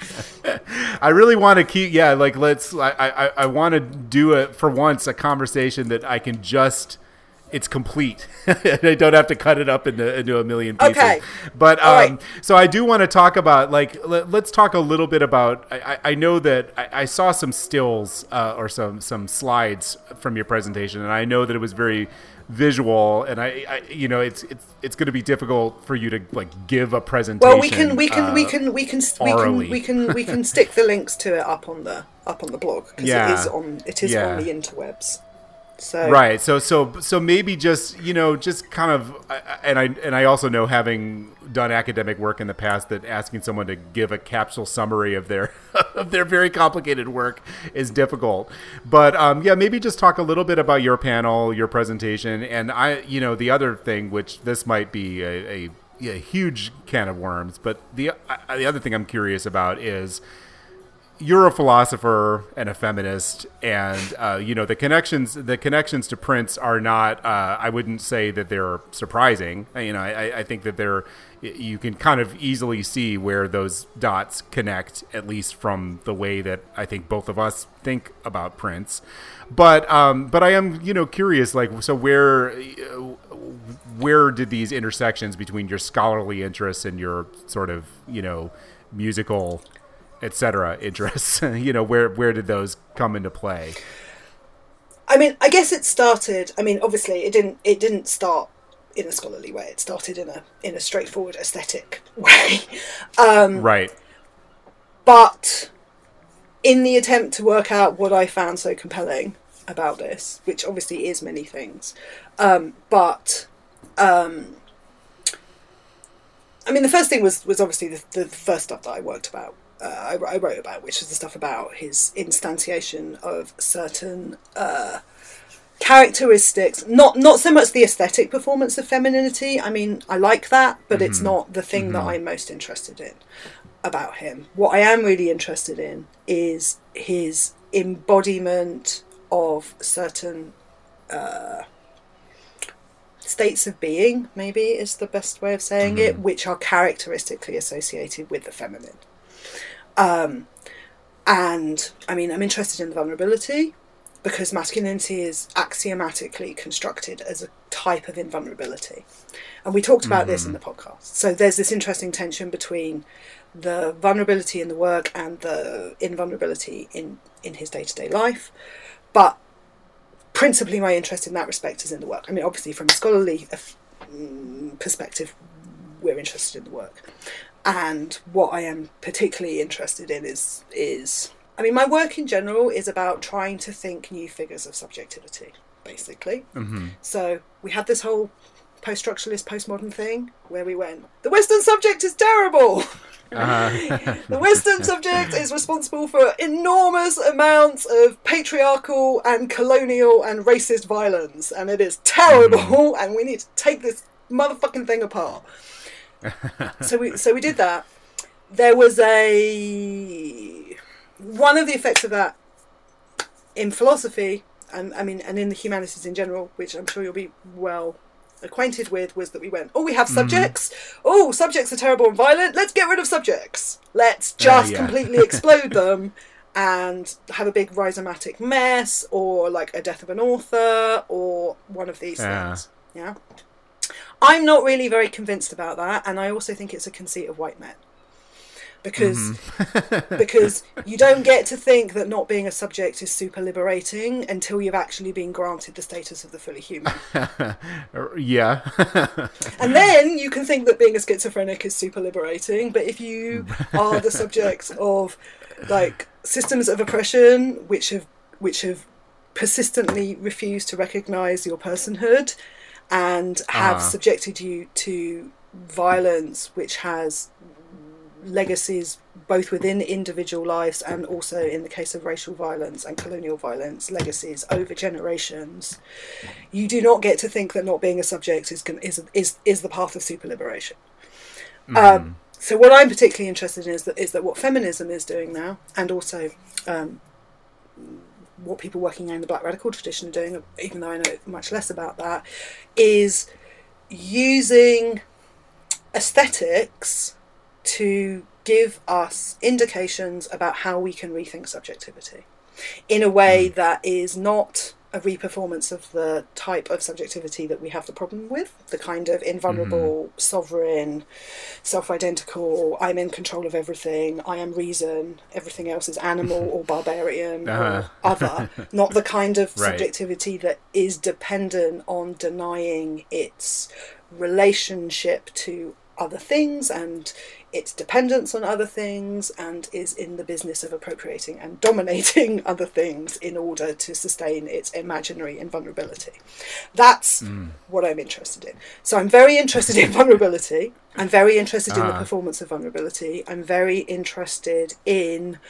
I really want to keep, yeah, like, let's, I, I, I want to do it for once, a conversation that I can just, it's complete. I don't have to cut it up into, into a million pieces. Okay. But um, right. so I do want to talk about, like, let, let's talk a little bit about, I, I know that I, I saw some stills uh, or some, some slides from your presentation, and I know that it was very visual, and I, I you know, it's, it's, it's going to be difficult for you to like give a presentation. Well, we can, we can, uh, we can, we can, we can, we can, we can stick the links to it up on the, up on the blog, because yeah. it is on, it is yeah. on the interwebs. So. Right. So so so maybe just, you know, just kind of, and I and I also know, having done academic work in the past, that asking someone to give a capsule summary of their of their very complicated work is difficult. But um, yeah, maybe just talk a little bit about your panel, your presentation, and I, you know, the other thing, which this might be a, a, a huge can of worms, but the uh, the other thing I'm curious about is, you're a philosopher and a feminist, and uh, you know, the connections the connections to Prince are not. Uh, I wouldn't say that they're surprising. You know, I, I think that they're. You can kind of easily see where those dots connect, at least from the way that I think both of us think about Prince. But um, but I am, you know, curious. Like, so where where did these intersections between your scholarly interests and your sort of, you know, musical, et cetera interests, you know, where where did those come into play? I mean, I guess it started. I mean, obviously, it didn't. It didn't start in a scholarly way. It started in a in a straightforward aesthetic way. Um, right. But in the attempt to work out what I found so compelling about this, which obviously is many things, um, but um, I mean, the first thing was was obviously the, the first stuff that I worked about. Uh, I, I wrote about, which was the stuff about his instantiation of certain uh, characteristics. Not not so much the aesthetic performance of femininity. I mean, I like that, but mm-hmm. it's not the thing mm-hmm. that I'm most interested in about him. What I am really interested in is his embodiment of certain uh, states of being, maybe is the best way of saying mm-hmm. it, which are characteristically associated with the feminine. Um, and I mean, I'm interested in the vulnerability because masculinity is axiomatically constructed as a type of invulnerability. And we talked about mm-hmm. this in the podcast. So there's this interesting tension between the vulnerability in the work and the invulnerability in, in his day-to-day life. But principally my interest in that respect is in the work. I mean, obviously from a scholarly perspective, we're interested in the work. And what I am particularly interested in is, is, I mean, my work in general is about trying to think new figures of subjectivity, basically. Mm-hmm. So we had this whole post-structuralist, postmodern thing where we went, the Western subject is terrible. Uh-huh. The Western subject is responsible for enormous amounts of patriarchal and colonial and racist violence, and it is terrible, mm-hmm. and we need to take this motherfucking thing apart. so we so we did that. There was a one of the effects of that in philosophy, and I mean, and in the humanities in general, which I'm sure you'll be well acquainted with, was that we went, oh, we have subjects. Mm-hmm. Oh, subjects are terrible and violent. Let's get rid of subjects. Let's just uh, yeah. completely explode them and have a big rhizomatic mess, or like a death of an author, or one of these yeah. things. Yeah. I'm not really very convinced about that, and I also think it's a conceit of white men. Because mm-hmm. because you don't get to think that not being a subject is super liberating until you've actually been granted the status of the fully human. Yeah. And then you can think that being a schizophrenic is super liberating, but if you are the subject of like systems of oppression which have which have persistently refused to recognise your personhood and have uh. subjected you to violence which has legacies both within individual lives and also, in the case of racial violence and colonial violence, legacies over generations, you do not get to think that not being a subject is is is, is the path of super liberation. Mm. Um, so what I'm particularly interested in is that is that what feminism is doing now, and also um, what people working in the Black radical tradition are doing, even though I know much less about that, is using aesthetics to give us indications about how we can rethink subjectivity in a way that is not a reperformance of the type of subjectivity that we have the problem with, the kind of invulnerable, mm-hmm. sovereign, self-identical, I'm in control of everything, I am reason, everything else is animal or barbarian uh-huh. or other, not the kind of right. subjectivity that is dependent on denying its relationship to other things and its dependence on other things, and is in the business of appropriating and dominating other things in order to sustain its imaginary invulnerability. That's mm. what I'm interested in. So I'm very interested in vulnerability. I'm very interested uh. in the performance of vulnerability. I'm very interested in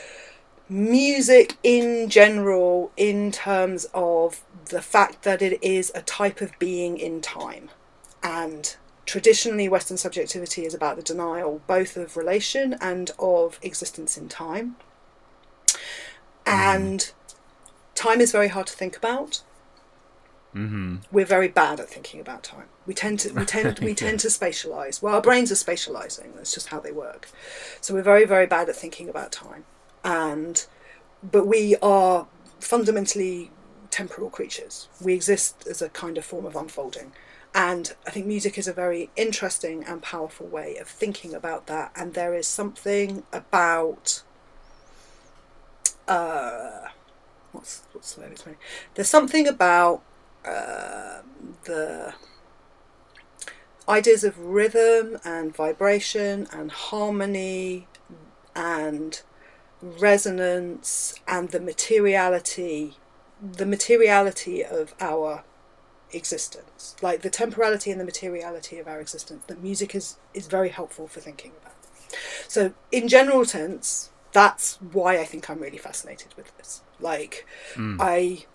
music in general in terms of the fact that it is a type of being in time. And traditionally, Western subjectivity is about the denial both of relation and of existence in time. And time is very hard to think about. Mm-hmm. We're very bad at thinking about time. We tend to we tend we tend to spatialize. Well, our brains are spatializing. That's just how they work. So we're very very bad at thinking about time. And but we are fundamentally temporal creatures. We exist as a kind of form of unfolding. And I think music is a very interesting and powerful way of thinking about that. And there is something about, uh, what's what's the way of explaining? There's something about uh, the ideas of rhythm and vibration and harmony and resonance and the materiality, the materiality of our existence, like the temporality and the materiality of our existence, that music is is very helpful for thinking about. So in general sense, that's why I think I'm really fascinated with this. Like, mm. I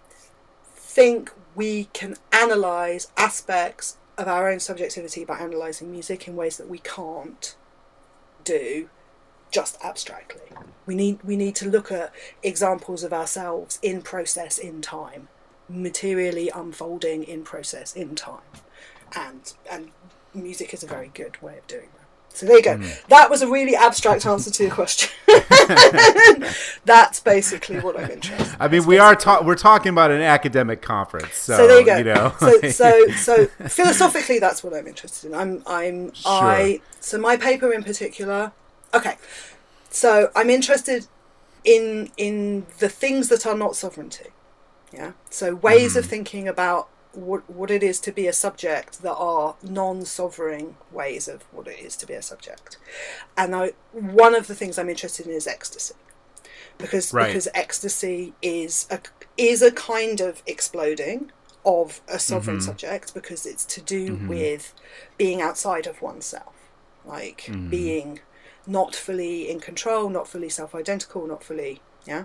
think we can analyse aspects of our own subjectivity by analysing music in ways that we can't do just abstractly. We need we need to look at examples of ourselves in process, in time, materially unfolding in process, in time, and and music is a very good way of doing that. So there you go. Mm. That was a really abstract answer to your question. That's basically what I'm interested in. I mean, we are ta- we're talking about an academic conference, so, so there you go. You know. so so so philosophically, that's what I'm interested in. I'm I'm sure. I so my paper in particular. Okay, so I'm interested in in the things that are not sovereignty. Yeah. So ways mm. of thinking about what what it is to be a subject that are non-sovereign ways of what it is to be a subject. And I, one of the things I'm interested in is ecstasy, because right. because ecstasy is a is a kind of exploding of a sovereign mm-hmm. subject, because it's to do mm-hmm. with being outside of oneself, like mm-hmm. being not fully in control, not fully self-identical, not fully yeah.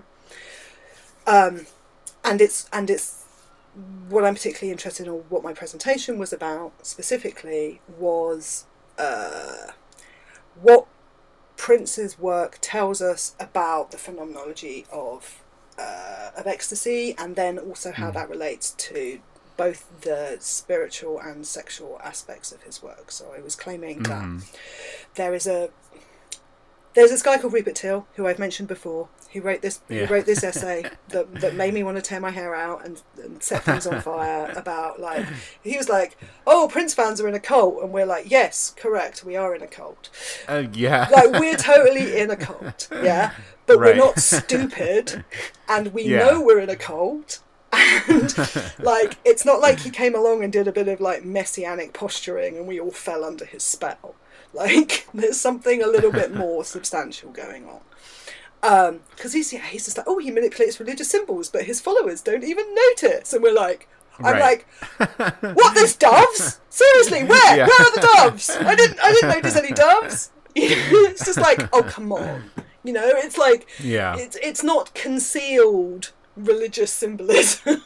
Um, and it's and it's. What I'm particularly interested in, or what my presentation was about specifically, was uh, what Prince's work tells us about the phenomenology of uh, of ecstasy, and then also how mm. that relates to both the spiritual and sexual aspects of his work. So I was claiming mm. that there is a there's this guy called Rupert Till, who I've mentioned before. He wrote this. Yeah. He wrote this essay that that made me want to tear my hair out and, and set things on fire. About like he was like, "Oh, Prince fans are in a cult," and we're like, "Yes, correct, we are in a cult." Uh, yeah, like we're totally in a cult. Yeah, but right. we're not stupid, and we yeah. know we're in a cult. And like, it's not like he came along and did a bit of like messianic posturing, and we all fell under his spell. Like, there's something a little bit more substantial going on. Because um, he's, yeah, he's just like, oh, he manipulates religious symbols, but his followers don't even notice. And we're like, I'm right. like, what, there's doves? Seriously, where? Yeah. Where are the doves? I didn't, I didn't notice any doves. It's just like, oh, come on. You know, it's like, yeah. it's, it's not concealed religious symbolism.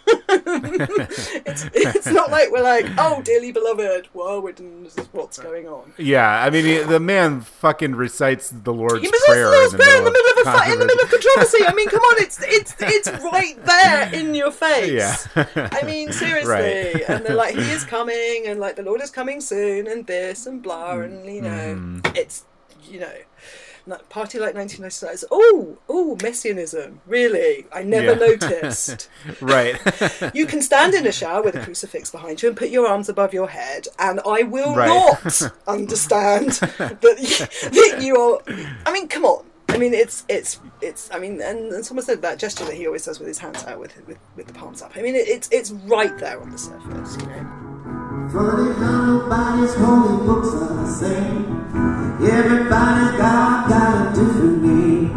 it's it's not like we're like, oh, dearly beloved, whoa, we're doing, this is what's going on. Yeah, I mean, he, the man fucking recites the Lord's he Prayer, the Lord's in, the prayer in the middle of a in the middle of controversy. I mean, come on, it's it's it's right there in your face. Yeah. I mean, seriously. Right. And they're like, he is coming, and like the Lord is coming soon, and this and blah, and you know, mm. it's you know. Party like nineteen ninety-nine. Oh, oh, messianism. Really? I never yeah. noticed. Right. You can stand in a shower with a crucifix behind you and put your arms above your head, and I will right. not understand that, that you are. I mean, come on. I mean, it's it's it's. I mean, and, and someone said that gesture that he always does with his hands out, with with, with the palms up. I mean, it, it's it's right there on the surface, you know. Funny how nobody's holy books are the same. Everybody's got, got a different name.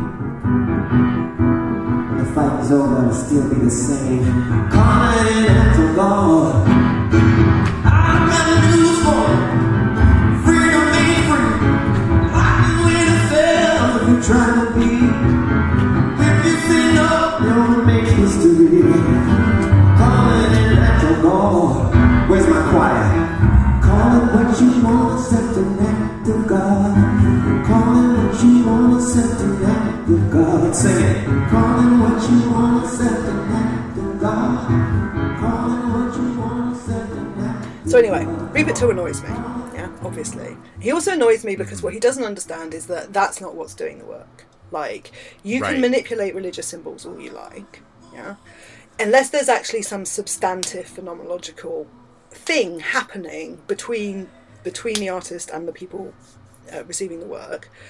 The fight is over, it'll still be the same. Calling after God. I've got a news for you. Freedom ain't free. Like you in a cell if you try to be. If you say no, you'll make history. Calling after God. Where's my choir? Call it what you want, except an act of God. Call it what you want, except an act of God. Sing it. Call it what you want, except an act of God. Call it what you want, except an act of God. So anyway, Rupert Till annoys me. Yeah, obviously. He also annoys me because what he doesn't understand is that that's not what's doing the work. Like, you right. can manipulate religious symbols all you like. Yeah. Unless there's actually some substantive phenomenological thing happening between between the artist and the people uh, receiving the work,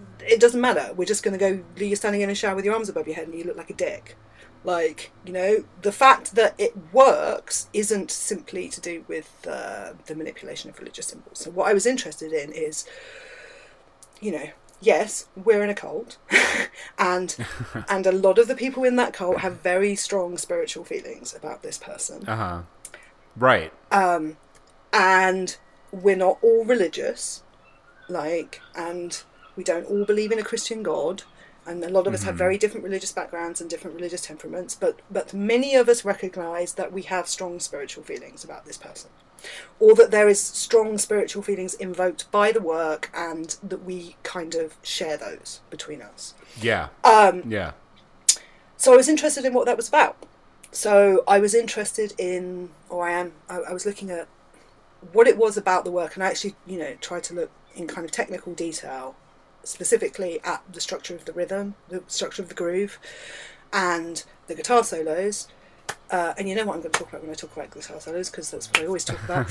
it doesn't matter. We're just going to go, you're standing in a shower with your arms above your head and you look like a dick. Like, you know, the fact that it works isn't simply to do with uh, the manipulation of religious symbols. So what I was interested in is, you know, yes, we're in a cult, and and a lot of the people in that cult have very strong spiritual feelings about this person. Uh-huh. Right. Um, and we're not all religious, like, and we don't all believe in a Christian God. And a lot of us mm-hmm. have very different religious backgrounds and different religious temperaments, but but many of us recognise that we have strong spiritual feelings about this person, or that there is strong spiritual feelings invoked by the work, and that we kind of share those between us. Yeah. Um, yeah. So I was interested in what that was about. So I was interested in, or I am, I, I was looking at what it was about the work, and I actually, you know, tried to look in kind of technical detail, specifically at the structure of the rhythm, the structure of the groove, and the guitar solos. Uh, and you know what I'm going to talk about when I talk about guitar solos, because that's what I always talk about.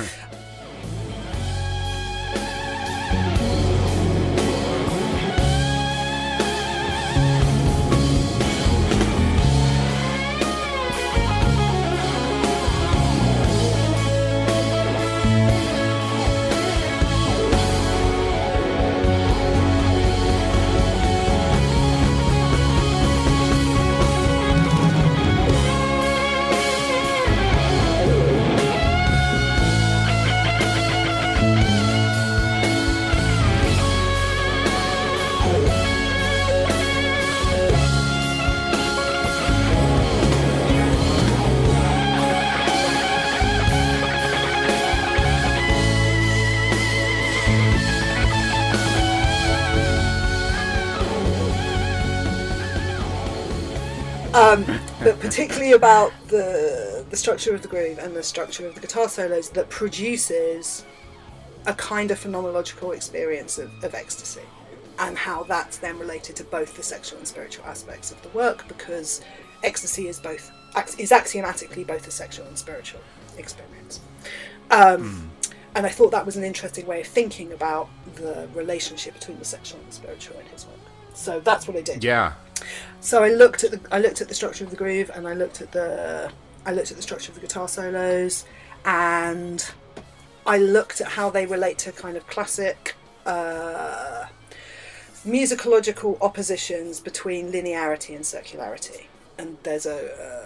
Um, but particularly about the the structure of the groove and the structure of the guitar solos that produces a kind of phenomenological experience of, of ecstasy, and how that's then related to both the sexual and spiritual aspects of the work, because ecstasy is both is axiomatically both a sexual and spiritual experience. Um, mm. And I thought that was an interesting way of thinking about the relationship between the sexual and the spiritual in his work. So that's what I did. Yeah. So I looked at the I looked at the structure of the groove, and I looked at the I looked at the structure of the guitar solos, and I looked at how they relate to kind of classic uh, musicological oppositions between linearity and circularity. And there's a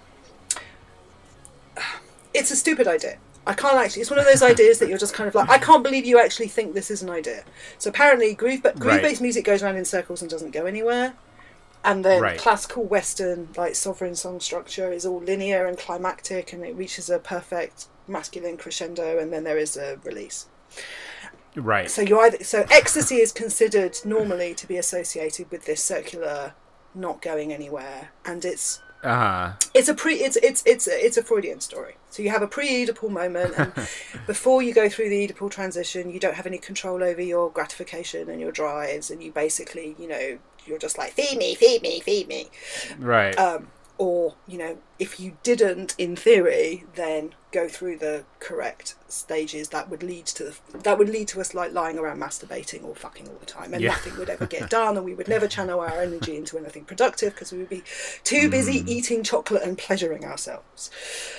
uh, it's a stupid idea. I can't actually. It's one of those ideas that you're just kind of like, I can't believe you actually think this is an idea. So apparently, groove but groove-based right. music goes around in circles and doesn't go anywhere. And then right. classical Western, like sovereign song structure, is all linear and climactic, and it reaches a perfect masculine crescendo, and then there is a release. Right. So you either so ecstasy is considered normally to be associated with this circular, not going anywhere, and it's uh-huh. it's a pre it's it's it's a, it's a Freudian story. So you have a pre-Oedipal moment, and before you go through the Oedipal transition, you don't have any control over your gratification and your drives, and you basically, you know, you're just like, feed me, feed me, feed me. Right. Um, or, you know, if you didn't, in theory, then go through the correct stages, that would lead to the, that would lead to us like lying around masturbating or fucking all the time, and yeah. nothing would ever get done, and we would never channel our energy into anything productive because we would be too busy mm. eating chocolate and pleasuring ourselves.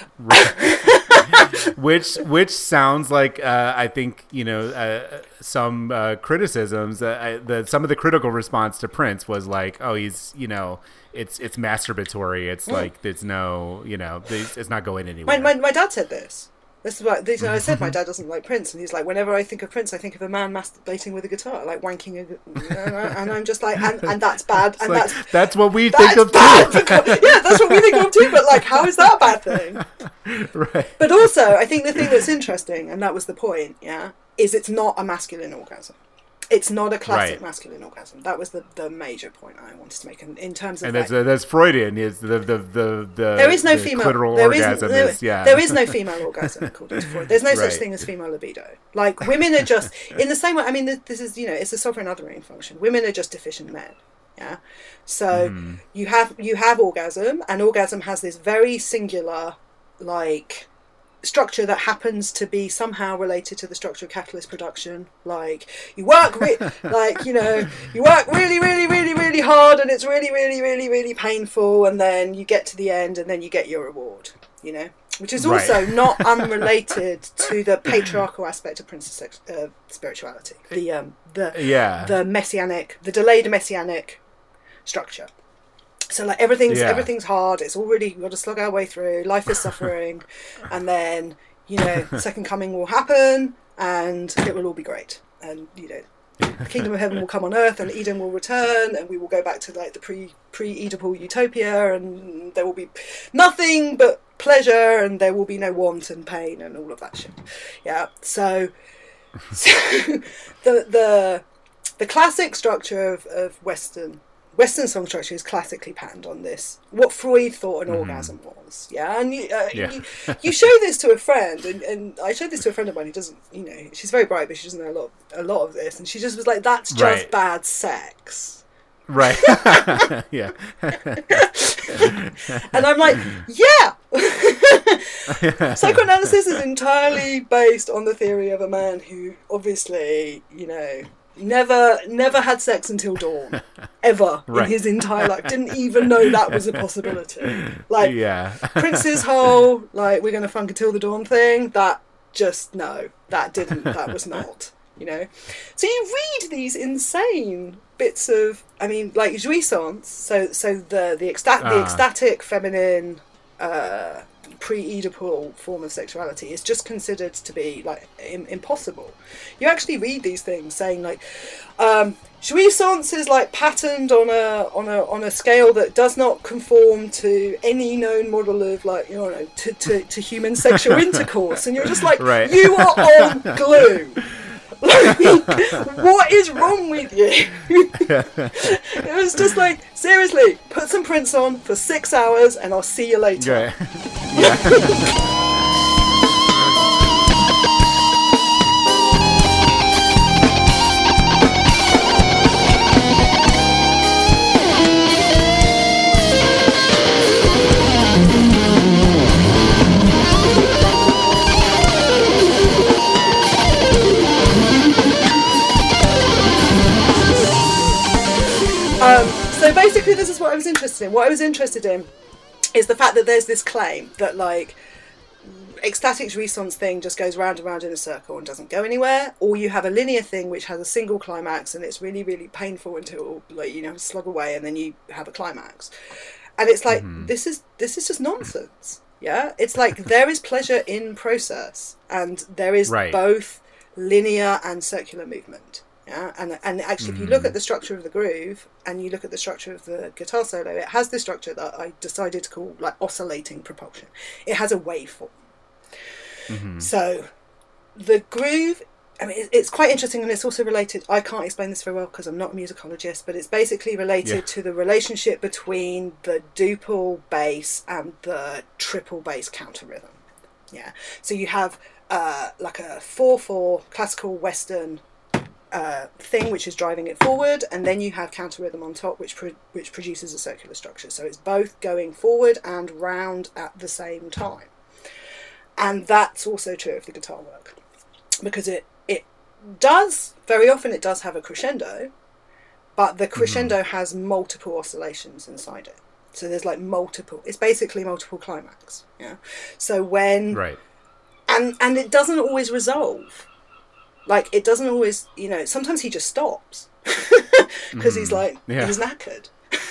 Right. which which sounds like uh, I think, you know, uh, some uh, criticisms. Uh, I, the some of the critical response to Prince was like, oh, he's, you know, it's it's masturbatory. It's mm. like there's no, you know, it's not going anywhere. My, my, my dad said this. This is what this, I said. My dad doesn't like Prince, and he's like, whenever I think of Prince, I think of a man masturbating with a guitar, like wanking a. And I'm just like, and, and that's bad, it's and like, that's that's what we that's think of bad too. Because, yeah, that's what we think of too. But like, how is that a bad thing? Right. But also, I think the thing that's interesting, and that was the point, yeah, is it's not a masculine orgasm. It's not a classic right. masculine orgasm. That was the, the major point I wanted to make. And in terms of and like, that's, uh, that's Freudian. Is the the the, the there is no the female clitoral there orgasm? Is, is, yeah. There is no female orgasm according to Freud. There's no right. such thing as female libido. Like, women are just in the same way. I mean, this is, you know, it's a sovereign othering function. Women are just deficient men. Yeah. So mm. you have you have orgasm, and orgasm has this very singular, like, structure that happens to be somehow related to the structure of capitalist production. Like you work, re- like you know, you work really, really, really, really hard, and it's really, really, really, really painful, and then you get to the end, and then you get your reward. You know, which is also right. not unrelated to the patriarchal aspect of princess sex- uh, spirituality. The um, the yeah. the messianic, the delayed messianic structure. So like everything's yeah. everything's hard. It's already we've got to slog our way through. Life is suffering, and then you know, the second coming will happen, and it will all be great. And you know, the kingdom of heaven will come on earth, and Eden will return, and we will go back to like the pre pre Oedipal utopia, and there will be nothing but pleasure, and there will be no want and pain and all of that shit. Yeah. So, so the the the classic structure of, of Western. Western song structure is classically patterned on this. What Freud thought an mm-hmm. orgasm was, yeah. And you, uh, yeah. you, you show this to a friend, and, and I showed this to a friend of mine who doesn't, you know, she's very bright, but she doesn't know a lot, a lot of this, and she just was like, "That's just right. bad sex." Right. yeah. And I'm like, yeah. Psychoanalysis is entirely based on the theory of a man who, obviously, you know. Never, never had sex until dawn, ever right. in his entire life. Didn't even know that was a possibility. Like, yeah. Prince's whole, like, we're going to funk until the dawn thing, that just, no, that didn't, that was not, you know. So you read these insane bits of, I mean, like, jouissance, so so the, the, ecsta- uh. the ecstatic feminine, uh, pre-Oedipal form of sexuality is just considered to be like im- impossible. You actually read these things saying like um, jouissance is like patterned on a on a on a scale that does not conform to any known model of like you know to, to, to human sexual intercourse, and you're just like right. you are on glue. Like, what is wrong with you? It was just like, seriously, put some Prince on for six hours and I'll see you later. Yeah. Yeah. Um, so basically this is what I was interested in. What I was interested in is the fact that there's this claim that like ecstatic jouissance thing just goes round and round in a circle and doesn't go anywhere, or you have a linear thing which has a single climax and it's really really painful until like you know slog away and then you have a climax. And it's like mm-hmm. this is this is just nonsense. Yeah, it's like there is pleasure in process and there is right. both linear and circular movement. Yeah, and and actually, if you look at the structure of the groove and you look at the structure of the guitar solo, it has this structure that I decided to call like oscillating propulsion. It has a waveform. Mm-hmm. So the groove, I mean, it's quite interesting, and it's also related. I can't explain this very well because I'm not a musicologist, but it's basically related yeah. to the relationship between the duple bass and the triple bass counter rhythm. Yeah, so you have uh, like a four four classical Western. Uh, thing which is driving it forward, and then you have counter rhythm on top which pro- which produces a circular structure, so it's both going forward and round at the same time. And that's also true of the guitar work, because it it does very often it does have a crescendo, but the crescendo mm-hmm. has multiple oscillations inside it, so there's like multiple it's basically multiple climax. Yeah, so when right and and it doesn't always resolve. Like, it doesn't always, you know, sometimes he just stops because mm, he's like, yeah. he's knackered.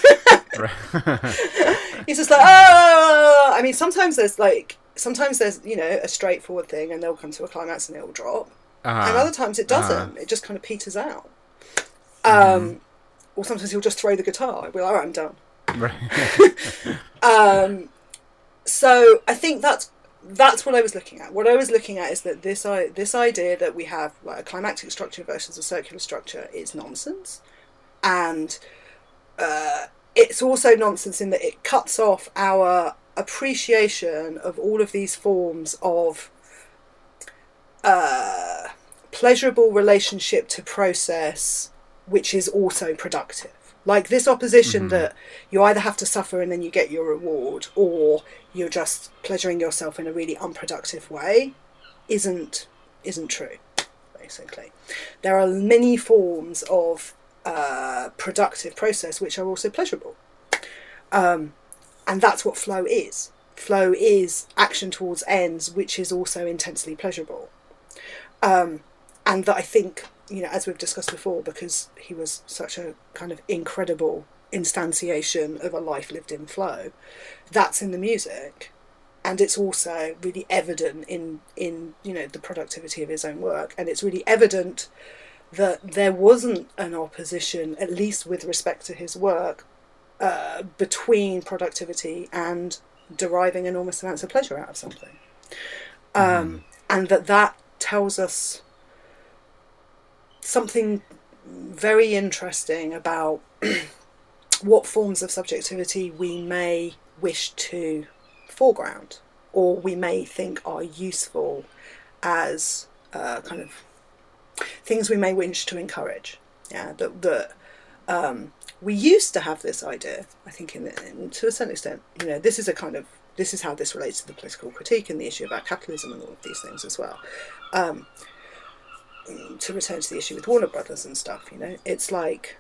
He's just like, oh, I mean, sometimes there's like, sometimes there's, you know, a straightforward thing and they'll come to a climax and it'll drop. Uh-huh. And other times it doesn't. Uh-huh. It just kind of peters out. Um, mm. Or sometimes he'll just throw the guitar. I'll be like, all right, I'm done. Right. um, so I think that's, That's what I was looking at. What I was looking at is that this I, this idea that we have like, a climactic structure versus a circular structure is nonsense, and uh, it's also nonsense in that it cuts off our appreciation of all of these forms of uh, pleasurable relationship to process which is also productive. Like this opposition Mm-hmm. that you either have to suffer and then you get your reward, or you're just pleasuring yourself in a really unproductive way, isn't isn't true, basically. There are many forms of uh, productive process which are also pleasurable. Um, and that's what flow is. Flow is action towards ends, which is also intensely pleasurable. Um, and that I think, you know, as we've discussed before, because he was such a kind of incredible instantiation of a life lived in flow, that's in the music. And it's also really evident in, in, you know, the productivity of his own work. And it's really evident that there wasn't an opposition, at least with respect to his work, uh, between productivity and deriving enormous amounts of pleasure out of something. Um, mm. And that that tells us something very interesting about what forms of subjectivity we may wish to foreground, or we may think are useful as uh, kind of things we may wish to encourage. Yeah, that that um, we used to have this idea, I think, in, in to a certain extent. You know, this is a kind of this is how this relates to the political critique and the issue about capitalism and all of these things as well. Um, to return to the issue with Warner Brothers and stuff, you know, it's like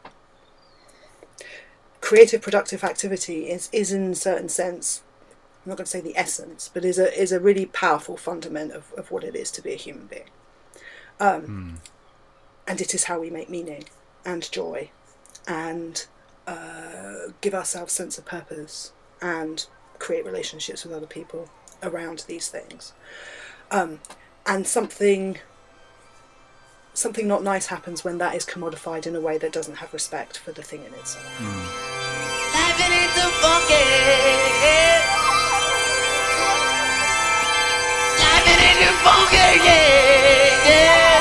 creative productive activity is is in a certain sense, I'm not going to say the essence, but is a is a really powerful fundament of, of what it is to be a human being. Um, mm. And it is how we make meaning and joy and uh, give ourselves sense of purpose and create relationships with other people around these things. Um, and something something not nice happens when that is commodified in a way that doesn't have respect for the thing in itself. Mm. Life ain't too funky. Life ain't too funky, yeah, yeah.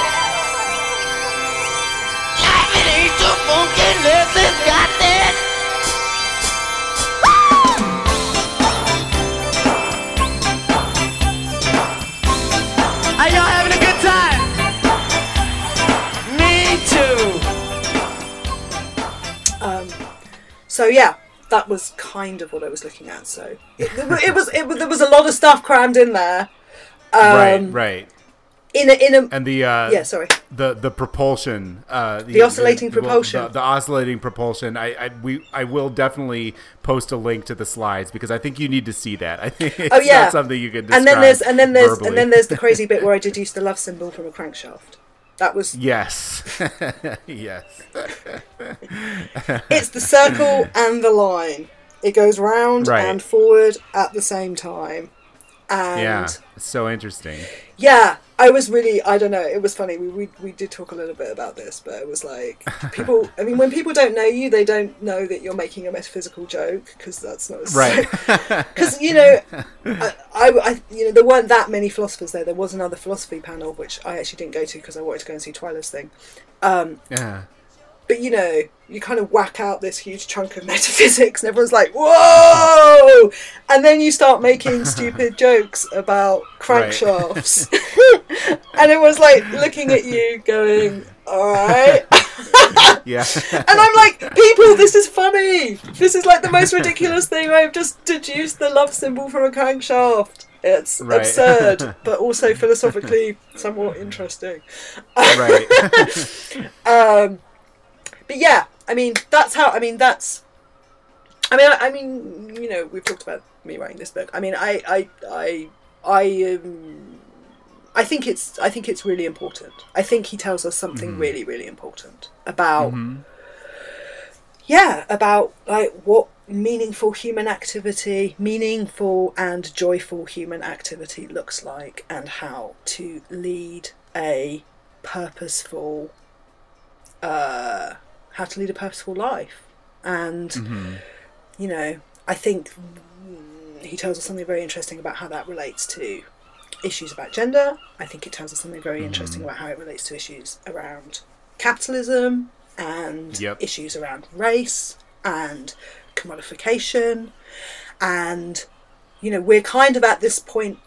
Life ain't too funky unless it's got that. Are y'all having a good time? Me too. Um, so yeah, that was kind of what I was looking at. So it, it was it was there was a lot of stuff crammed in there. Um, right, right. In a, in a and the uh, yeah, sorry. The the propulsion, uh, the, the oscillating the, propulsion, the, the oscillating propulsion. I, I we I will definitely post a link to the slides because I think you need to see that. I think it's oh, yeah. not something you can describe. And then there's and then there's verbally. and then there's the crazy bit where I deduced the love symbol from a crankshaft. That was yes, yes. It's the circle and the line. It goes round right. and forward at the same time. And yeah, it's so interesting. Yeah, I was really, I don't know, it was funny. We, we we did talk a little bit about this, but it was like, people, I mean, when people don't know you, they don't know that you're making a metaphysical joke, because that's not... Right. Because, you know, I, I, I, you know, there weren't that many philosophers there. There was another philosophy panel, which I actually didn't go to because I wanted to go and see Twyla's thing. Um, yeah. But, you know, you kind of whack out this huge chunk of metaphysics and everyone's like, whoa! And then you start making stupid jokes about crankshafts. Right. And it was like looking at you going, all right. Yeah. And I'm like, people, this is funny. This is like the most ridiculous thing. I've just deduced the love symbol from a crankshaft. It's right. absurd, but also philosophically somewhat interesting. Right. um, But yeah, I mean, that's how, I mean, that's, I mean, I, I mean, you know, we've talked about me writing this book. I mean, I, I, I, I, um, I think it's, I think it's really important. I think he tells us something mm-hmm. really, really important about, mm-hmm. yeah, about like what meaningful human activity, meaningful and joyful human activity looks like, and how to lead a purposeful, uh, how to lead a purposeful life. And mm-hmm. you know, I think he tells us something very interesting about how that relates to issues about gender. I think it tells us something very mm-hmm. interesting about how it relates to issues around capitalism and yep. issues around race and commodification. And you know, we're kind of at this point,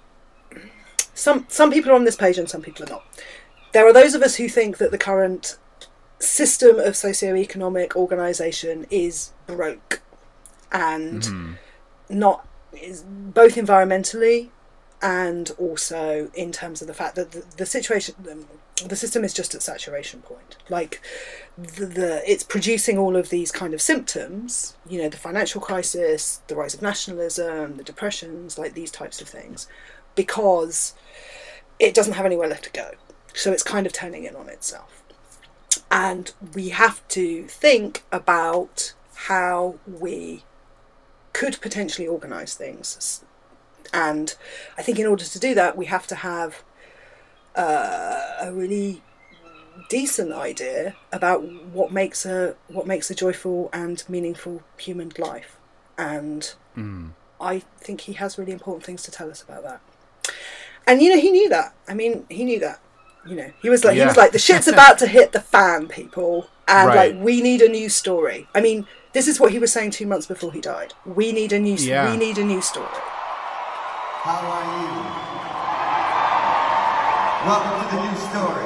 some some people are on this page and some people are not. There are those of us who think that the current system of socioeconomic organisation is broke, and mm-hmm. not is both environmentally and also in terms of the fact that the, the situation, the, the system is just at saturation point. Like the, the it's producing all of these kind of symptoms, you know, the financial crisis, the rise of nationalism, the depressions, like these types of things, because it doesn't have anywhere left to go. So it's kind of turning in on itself. And we have to think about how we could potentially organise things. And I think in order to do that, we have to have uh, a really decent idea about what makes a what makes a joyful and meaningful human life. And mm. I think he has really important things to tell us about that. And you know, he knew that. I mean, he knew that. You know, he was like, yeah. he was like, the shit's about to hit the fan, people, and right. like, we need a new story. I mean, this is what he was saying two months before he died. We need a new, yeah. we need a new story. How are you? Welcome to the new story.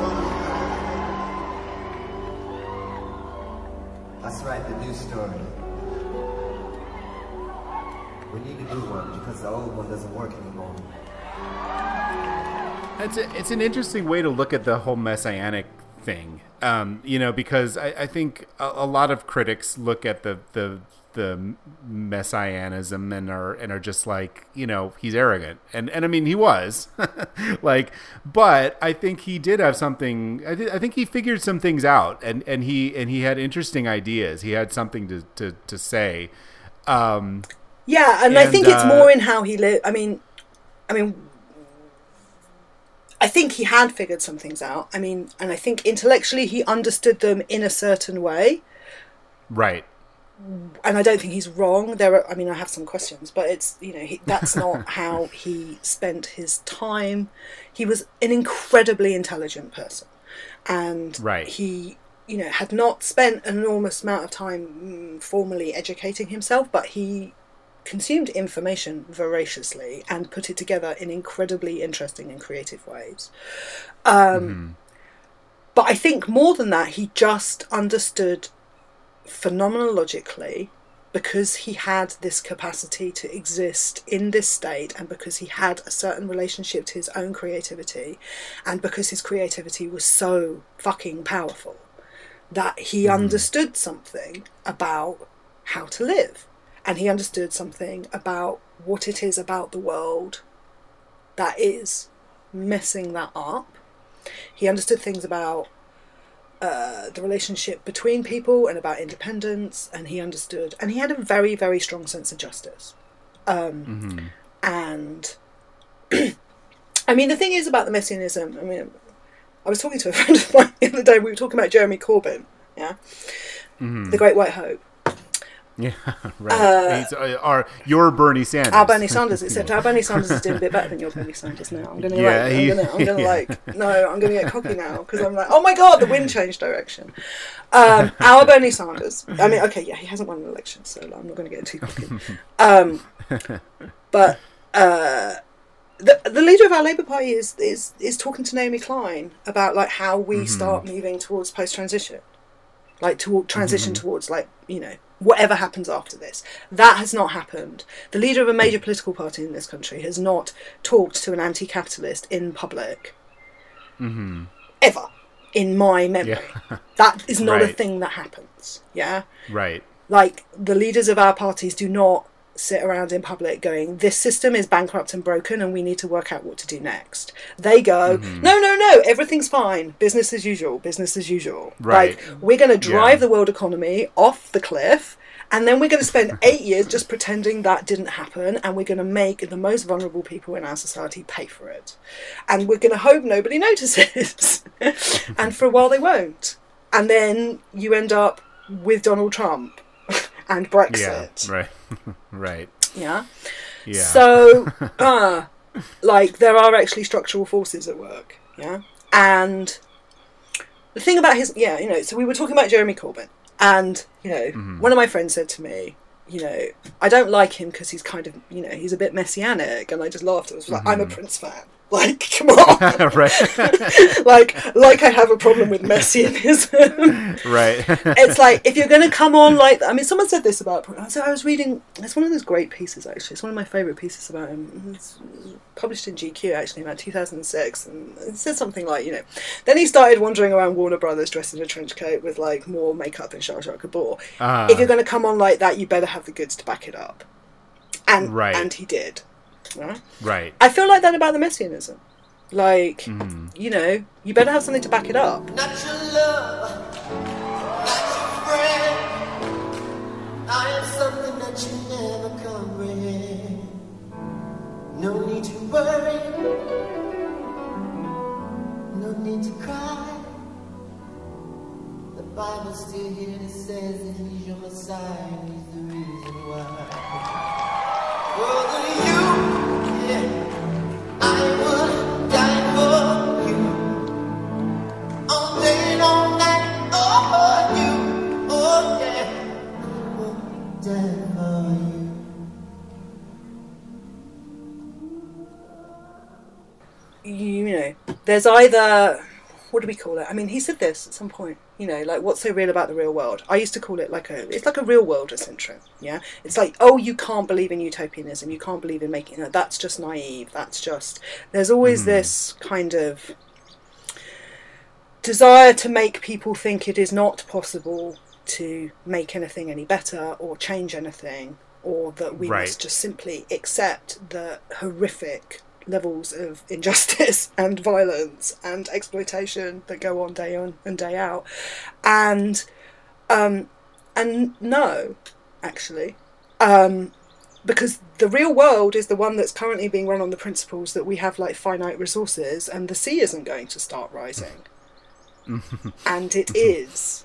That's right, the new story. We need a new one because the old one doesn't work anymore. It's a, it's an interesting way to look at the whole messianic thing, um, you know, because I, I think a, a lot of critics look at the the the messianism and are and are just like, you know, he's arrogant, and and I mean he was, like, but I think he did have something. I, th- I think he figured some things out, and, and he and he had interesting ideas. He had something to to, to say. Um, yeah, and, and I think uh, it's more in how he lived. I mean, I mean. I think he had figured some things out. I mean, and I think intellectually he understood them in a certain way. Right. And I don't think he's wrong. There are, I mean, I have some questions, but it's, you know, he, that's not how he spent his time. He was an incredibly intelligent person. And right. he, you know, had not spent an enormous amount of time mm, formally educating himself, but he consumed information voraciously and put it together in incredibly interesting and creative ways. Um, mm-hmm. But I think more than that, he just understood phenomenologically, because he had this capacity to exist in this state, and because he had a certain relationship to his own creativity, and because his creativity was so fucking powerful, that he mm-hmm. understood something about how to live. And he understood something about what it is about the world that is messing that up. He understood things about uh, the relationship between people and about independence. And he understood, and he had a very, very strong sense of justice. Um, mm-hmm. And I mean, the thing is about the messianism, I mean, I was talking to a friend of mine the other day, we were talking about Jeremy Corbyn, yeah? Mm-hmm. The Great White Hope. Yeah, right. Uh, He's, uh, our your Bernie Sanders. Our Bernie Sanders, except our Bernie Sanders is doing a bit better than your Bernie Sanders now. I'm gonna, yeah, like, he, I'm gonna, I'm gonna yeah. like, no, I'm gonna get cocky now because I'm like, oh my god, the wind changed direction. Um, our Bernie Sanders. I mean, okay, yeah, he hasn't won an election, so I'm not gonna get too cocky. Um, but uh, the the leader of our Labour Party is is is talking to Naomi Klein about like how we mm-hmm. start moving towards post transition, like to transition mm-hmm. towards like you know. whatever happens after this. That has not happened. The leader of a major political party in this country has not talked to an anti-capitalist in public. Mm-hmm. Ever. In my memory. Yeah. That is not right. a thing that happens. Yeah? Right. Like, the leaders of our parties do not sit around in public going, this system is bankrupt and broken and we need to work out what to do next. They go, mm-hmm. no, no, no, everything's fine. Business as usual, business as usual. Right. Like, we're going to drive yeah. the world economy off the cliff, and then we're going to spend eight years just pretending that didn't happen, and we're going to make the most vulnerable people in our society pay for it. And we're going to hope nobody notices. And for a while they won't. And then you end up with Donald Trump and Brexit. Yeah, right. Right. Yeah. Yeah. So, uh, like, there are actually structural forces at work. Yeah. And the thing about his, yeah, you know, so we were talking about Jeremy Corbyn, and, you know, mm-hmm. one of my friends said to me, you know, I don't like him because he's kind of, you know, he's a bit messianic, and I just laughed. I was like, mm-hmm. I'm a Prince fan. Like, come on. Right. like, like I have a problem with messianism. Right. It's like, if you're going to come on like, I mean, someone said this about, so I was reading, it's one of those great pieces, actually. It's one of my favourite pieces about him. It's published in G Q, actually, about two thousand six. And it said something like, you know, then he started wandering around Warner Brothers dressed in a trench coat with, like, more makeup than Shah Shah Kapoor. Uh, If you're going to come on like that, you better have the goods to back it up. And, right. and he did. Right? Right. I feel like that about the messianism. Like, mm. you know, you better have something to back it up. Not your love, not your friend. I am something that you never comprehend. No need to worry, no need to cry. The Bible's still here that says that he's your Messiah and he's the reason why. For you, yeah, I would die for you. All day and all night, oh, you, oh yeah, I would die for you. You know, there's either, what do we call it? I mean, he said this at some point, you know, like, what's so real about the real world? I used to call it like a, it's like a real world syndrome, yeah? It's like, oh, you can't believe in utopianism, you can't believe in making it, that's just naive, that's just, there's always mm. this kind of desire to make people think it is not possible to make anything any better or change anything, or that we right. must just simply accept the horrific levels of injustice and violence and exploitation that go on day on and day out, and um and no actually um because the real world is the one that's currently being run on the principles that we have like finite resources and the sea isn't going to start rising. And it is.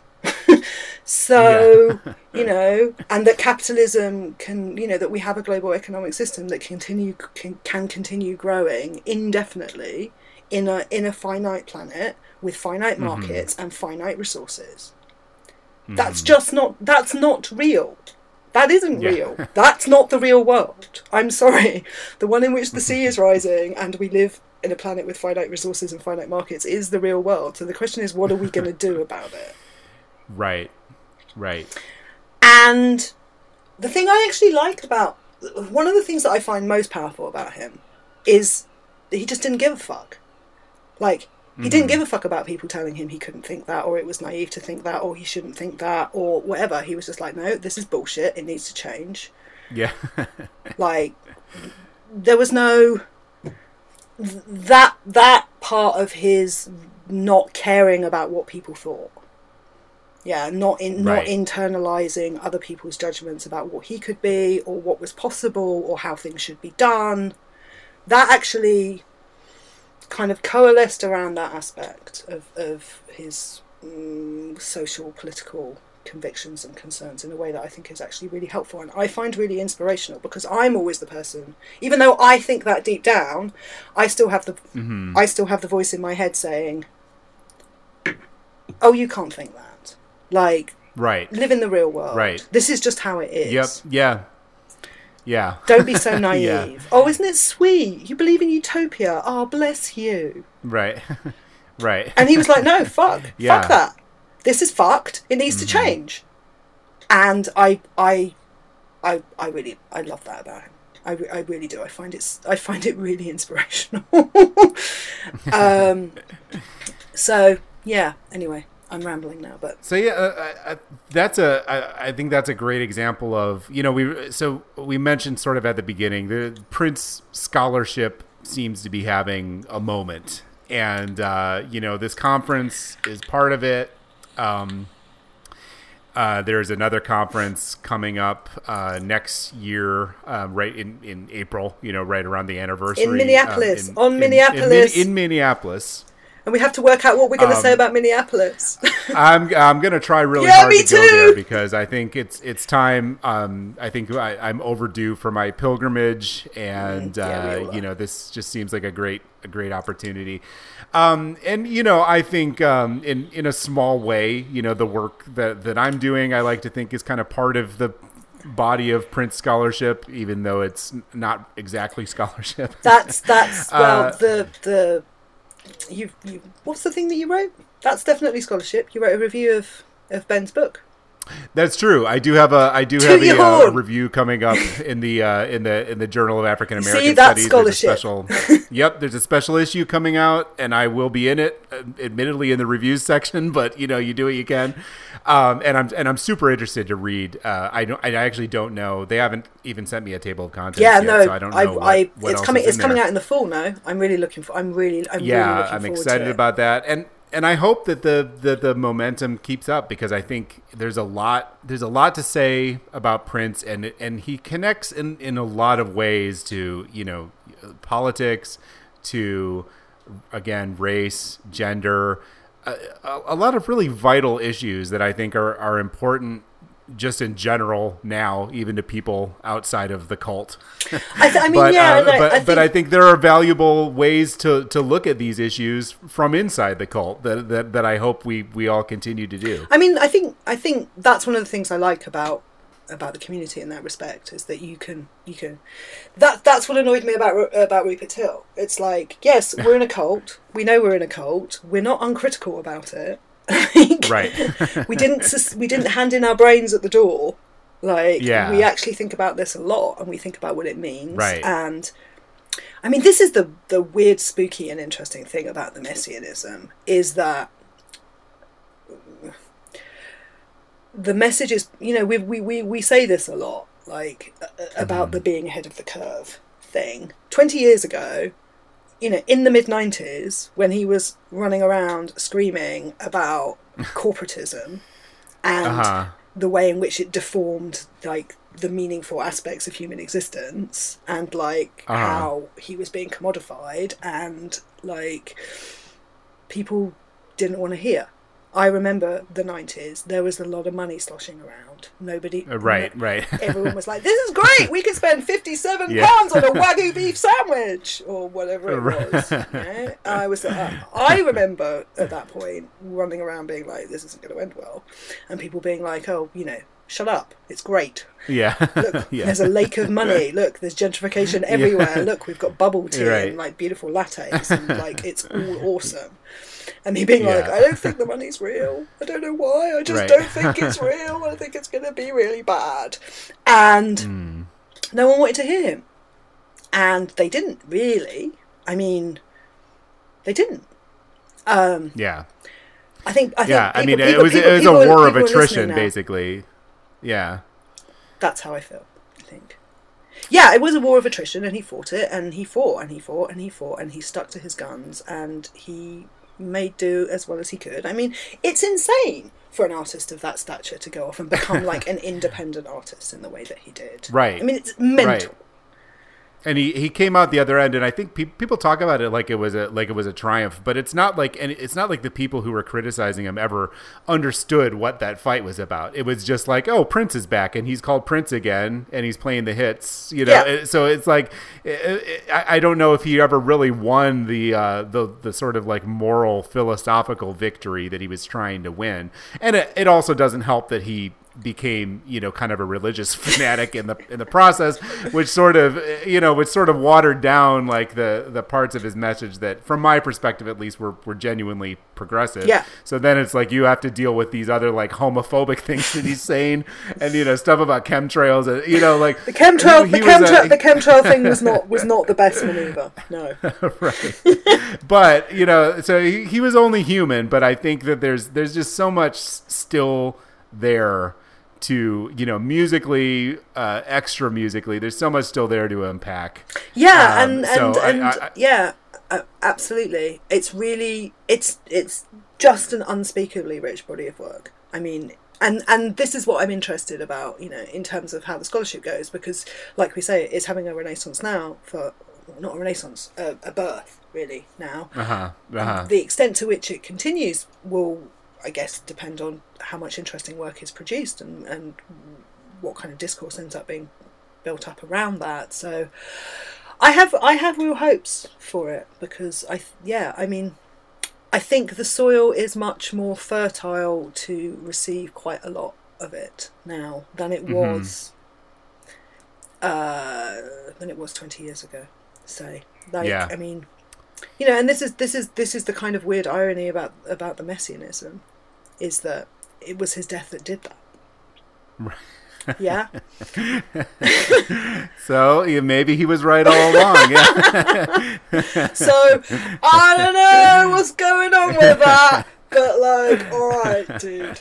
So, yeah. You know, and that capitalism can, you know, that we have a global economic system that continue can, can continue growing indefinitely in a in a finite planet with finite markets mm-hmm. and finite resources. Mm-hmm. That's just not that's not real. That isn't yeah. real. That's not the real world. I'm sorry. The one in which the sea is rising and we live in a planet with finite resources and finite markets is the real world. So the question is, what are we going to do about it? Right. Right. And the thing I actually like about, one of the things that I find most powerful about him is that he just didn't give a fuck. Like, he mm-hmm. didn't give a fuck about people telling him he couldn't think that, or it was naive to think that, or he shouldn't think that, or whatever. He was just like, no, this is bullshit. It needs to change. Yeah. Like, there was no, that, that part of his not caring about what people thought. Yeah, not in right. not internalizing other people's judgments about what he could be or what was possible or how things should be done. That actually kind of coalesced around that aspect of, of his um, social, political convictions and concerns in a way that I think is actually really helpful and I find really inspirational, because I'm always the person, even though I think that deep down, I still have the mm-hmm. I still have the voice in my head saying, oh, you can't think that. Like, right. live in the real world. Right. This is just how it is. Yep. Yeah. Yeah. Don't be so naive. Yeah. Oh, isn't it sweet? You believe in utopia. Oh, bless you. Right. Right. And he was like, no, fuck. Yeah. Fuck that. This is fucked. It needs mm-hmm. to change. And I, I, I, I really, I love that about him. I, I really do. I find it, I find it really inspirational. um, so, yeah, anyway. I'm rambling now, but so yeah, uh, I, I, that's a. I, I think that's a great example of, you know, we. So we mentioned sort of at the beginning, the Prince scholarship seems to be having a moment, and uh, you know, this conference is part of it. Um, uh, there's another conference coming up uh, next year, uh, right in, in April. You know, right around the anniversary in Minneapolis. Um, in, on in, Minneapolis in, in, in Minneapolis. And we have to work out what we're going to um, say about Minneapolis. I'm I'm going to try really yeah, hard me to too. go there, because I think it's it's time. Um, I think I, I'm overdue for my pilgrimage, and yeah, uh, you know, this just seems like a great a great opportunity. Um, and you know, I think um, in in a small way, you know, the work that that I'm doing, I like to think is kind of part of the body of Prince scholarship, even though it's not exactly scholarship. That's that's well Uh, the the you you what's the thing that you wrote? That's definitely scholarship. You wrote a review of of Ben's book. That's true. I do have a I do To have your a, uh, a horn. review coming up in the uh, in the in the Journal of African American See, that's Studies. There's a scholarship. special, yep, there's a special issue coming out, and I will be in it, uh, admittedly in the reviews section. But you know, you do what you can, um, and I'm and I'm super interested to read. Uh, I don't. I actually don't know. They haven't even sent me a table of contents. Yeah, yet, no, so I don't know. I, what, I what it's else coming. is It's in coming there. out in the fall now. I'm really looking for. I'm really. I'm Yeah, really looking I'm forward excited to it. about that, and and I hope that the, the the momentum keeps up, because I think there's a lot there's a lot to say about Prince, and and he connects in, in a lot of ways to, you know, politics, to again race, gender, a, a, a lot of really vital issues that I think are are important just in general now, even to people outside of the cult. I, th- I mean, but, yeah, uh, no, but, I think, but I think there are valuable ways to, to look at these issues from inside the cult that, that, that I hope we, we all continue to do. I mean, I think I think that's one of the things I like about about the community in that respect, is that you can you can that that's what annoyed me about about Rupert Hill. It's like, yes, we're in a cult. We know we're in a cult. We're not uncritical about it. Like, Right. we didn't sus- we didn't hand in our brains at the door. Like, Yeah. we actually think about this a lot, and we think about what it means. Right. And I mean, this is the the weird, spooky, and interesting thing about the messianism, is that the message is, you know, we we we, we say this a lot, like uh, about the being ahead of the curve thing. Twenty years ago, you know, in the mid nineties, when he was running around screaming about corporatism and Uh-huh. the way in which it deformed, like, the meaningful aspects of human existence, and like Uh-huh. how he was being commodified, and like people didn't want to hear. I remember the nineties. There was a lot of money sloshing around. Nobody, Uh, right, right. everyone was like, "This is great. We could spend fifty-seven Yeah. pounds on a wagyu beef sandwich or whatever it Right. was." You know? I was. Uh, I remember at that point running around being like, "This isn't going to end well," and people being like, "Oh, you know, shut up. It's great. Yeah. Look, yeah. there's a lake of money. Look, there's gentrification everywhere. Look, we've got bubble tea Right. and like beautiful lattes, and like it's all awesome." And me being like, Yeah. "I don't think the money's real. I don't know why. I just Right. don't think it's real. I think it's going to be really bad." And Mm. no one wanted to hear him. And they didn't really. I mean, they didn't. Um, Yeah. I think. I think Yeah. I people- mean, it people- was, people- it was people a are- war of people are listening attrition, now. basically. Yeah. That's how I feel, I think. Yeah, it was a war of attrition, and he fought it, and he fought, and he fought, and he fought, and he stuck to his guns, and he made do as well as he could. I mean, it's insane for an artist of that stature to go off and become like an independent artist in the way that he did. Right. I mean, it's mental. Right. And he, he came out the other end, and I think pe- people talk about it like it was a like it was a triumph, but it's not like and it's not like the people who were criticizing him ever understood what that fight was about. It was just like, oh, Prince is back, and he's called Prince again, and he's playing the hits, you know. Yeah. It- So it's like it, it, I I don't know if he ever really won the uh, the the sort of like moral philosophical victory that he was trying to win, and it, it also doesn't help that he became, you know, kind of a religious fanatic in the in the process, which sort of, you know, which sort of watered down like the the parts of his message that, from my perspective at least, were were genuinely progressive. Yeah. So then it's like you have to deal with these other like homophobic things that he's saying, and you know, stuff about chemtrails, and you know, like The chemtrail, he the was chemtrail, a- the chemtrail thing was not was not the best maneuver. No. right. But you know, so he, he was only human. But I think that there's there's just so much s- still there to, you know, musically, uh, extra musically. There's so much still there to unpack. Yeah, Um, and so and, I- and I- I- yeah, uh, absolutely. It's really it's it's just an unspeakably rich body of work. I mean, and and this is what I'm interested about, you know, in terms of how the scholarship goes, because, like we say, it's having a renaissance now for well, not a renaissance, a, a birth really now. Uh-huh. Uh-huh. The extent to which it continues will, I guess, depend on how much interesting work is produced and, and what kind of discourse ends up being built up around that. So I have I have real hopes for it, because I th- yeah I mean I think the soil is much more fertile to receive quite a lot of it now than it Mm-hmm. was uh, than it was twenty years ago. So, like, Yeah. I mean, you know, and this is this is this is the kind of weird irony about about the Messianism, is that it was his death that did that. Yeah. So yeah, maybe he was right all along. Yeah. So I don't know what's going on with that, but like, all right, dude.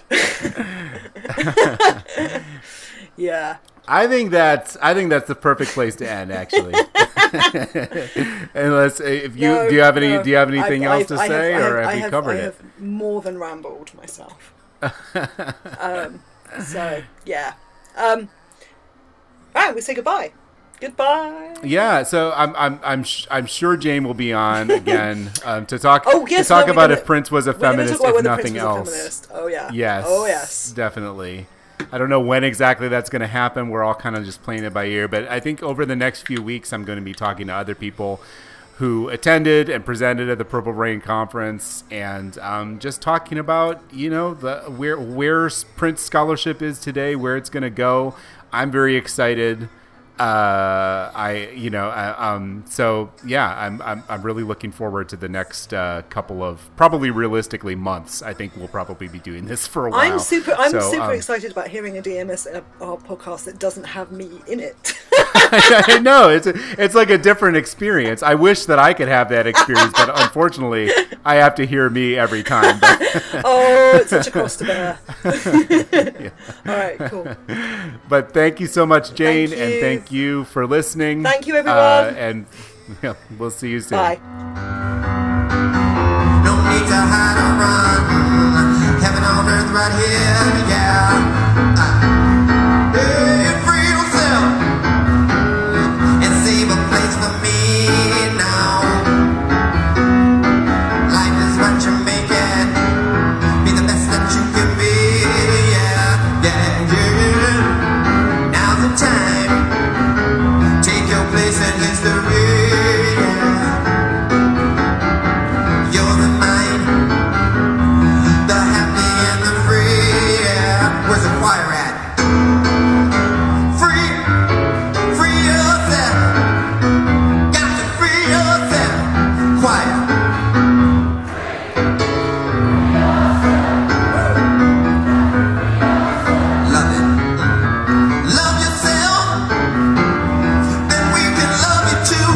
Yeah. I think that's I think that's the perfect place to end, actually. Unless if you No, do you have any no. do you have anything I've- else to I've- I say, have, or I have, have, you I covered I it? have more than rambled myself. um, so yeah. Um, right, we say goodbye. Goodbye. Yeah, so I'm I'm I'm sh- I'm sure Jane will be on again um, to talk Oh, yes, to talk no, we're about gonna- if Prince was a We're going to feminist, talk about if whether nothing Prince was a else. feminist. Oh yeah. Yes. Oh yes. Definitely. I don't know when exactly that's going to happen. We're all kind of just playing it by ear, but I think over the next few weeks, I'm going to be talking to other people who attended and presented at the Purple Rain conference, and um, just talking about, you know, the where where Prince scholarship is today, where it's going to go. I'm very excited. Uh, I, you know, uh, um, so yeah, I'm, I'm, I'm really looking forward to the next uh, couple of, probably realistically months. I think we'll probably be doing this for a while. I'm super. I'm So, super um, excited about hearing a D M S in a, our podcast that doesn't have me in it. I know it's a, it's like a different experience. I wish that I could have that experience, but unfortunately, I have to hear me every time. But, Oh, it's such a cost to bear. All right, cool. but thank you so much, Jane, Thank and you. thank you for listening. Thank you, everyone. Uh, and yeah, we'll see you soon. Bye. No need to hide or run. Heaven on earth right here, yeah. Uh, hey, free yourself and save a place for me now. Life is what you make it. Be the best that you can be, yeah, yeah, yeah. Now's the time. Take your place in history, yeah. Yours and mine, the happy and the free, yeah. Where's the choir at? Free, free yourself. Got to free yourself. Choir. Love it. Love yourself, then we can love you too.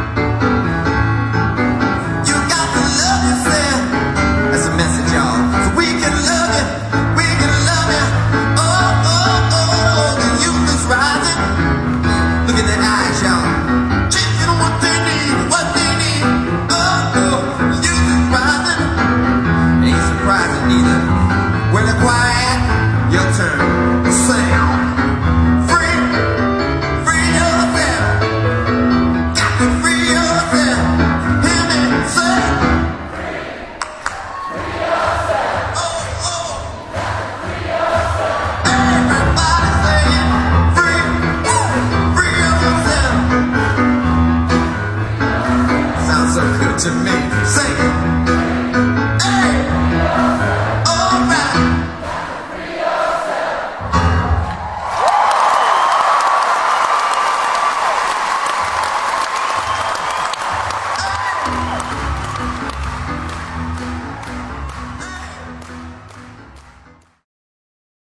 You got to love yourself. That's a message, y'all. So we can love you, we can love you. Oh, oh, oh, the youth is rising. Look at their eyes, y'all. Changing what they need, what they need. Oh, oh, the youth is rising. Ain't surprising neither. When the quiet, your turn to sing. Free, free yourself. Got to free yourself. Hear me say. Oh, oh. Everybody saying free, free yourself. Sounds so good to me. Sing it.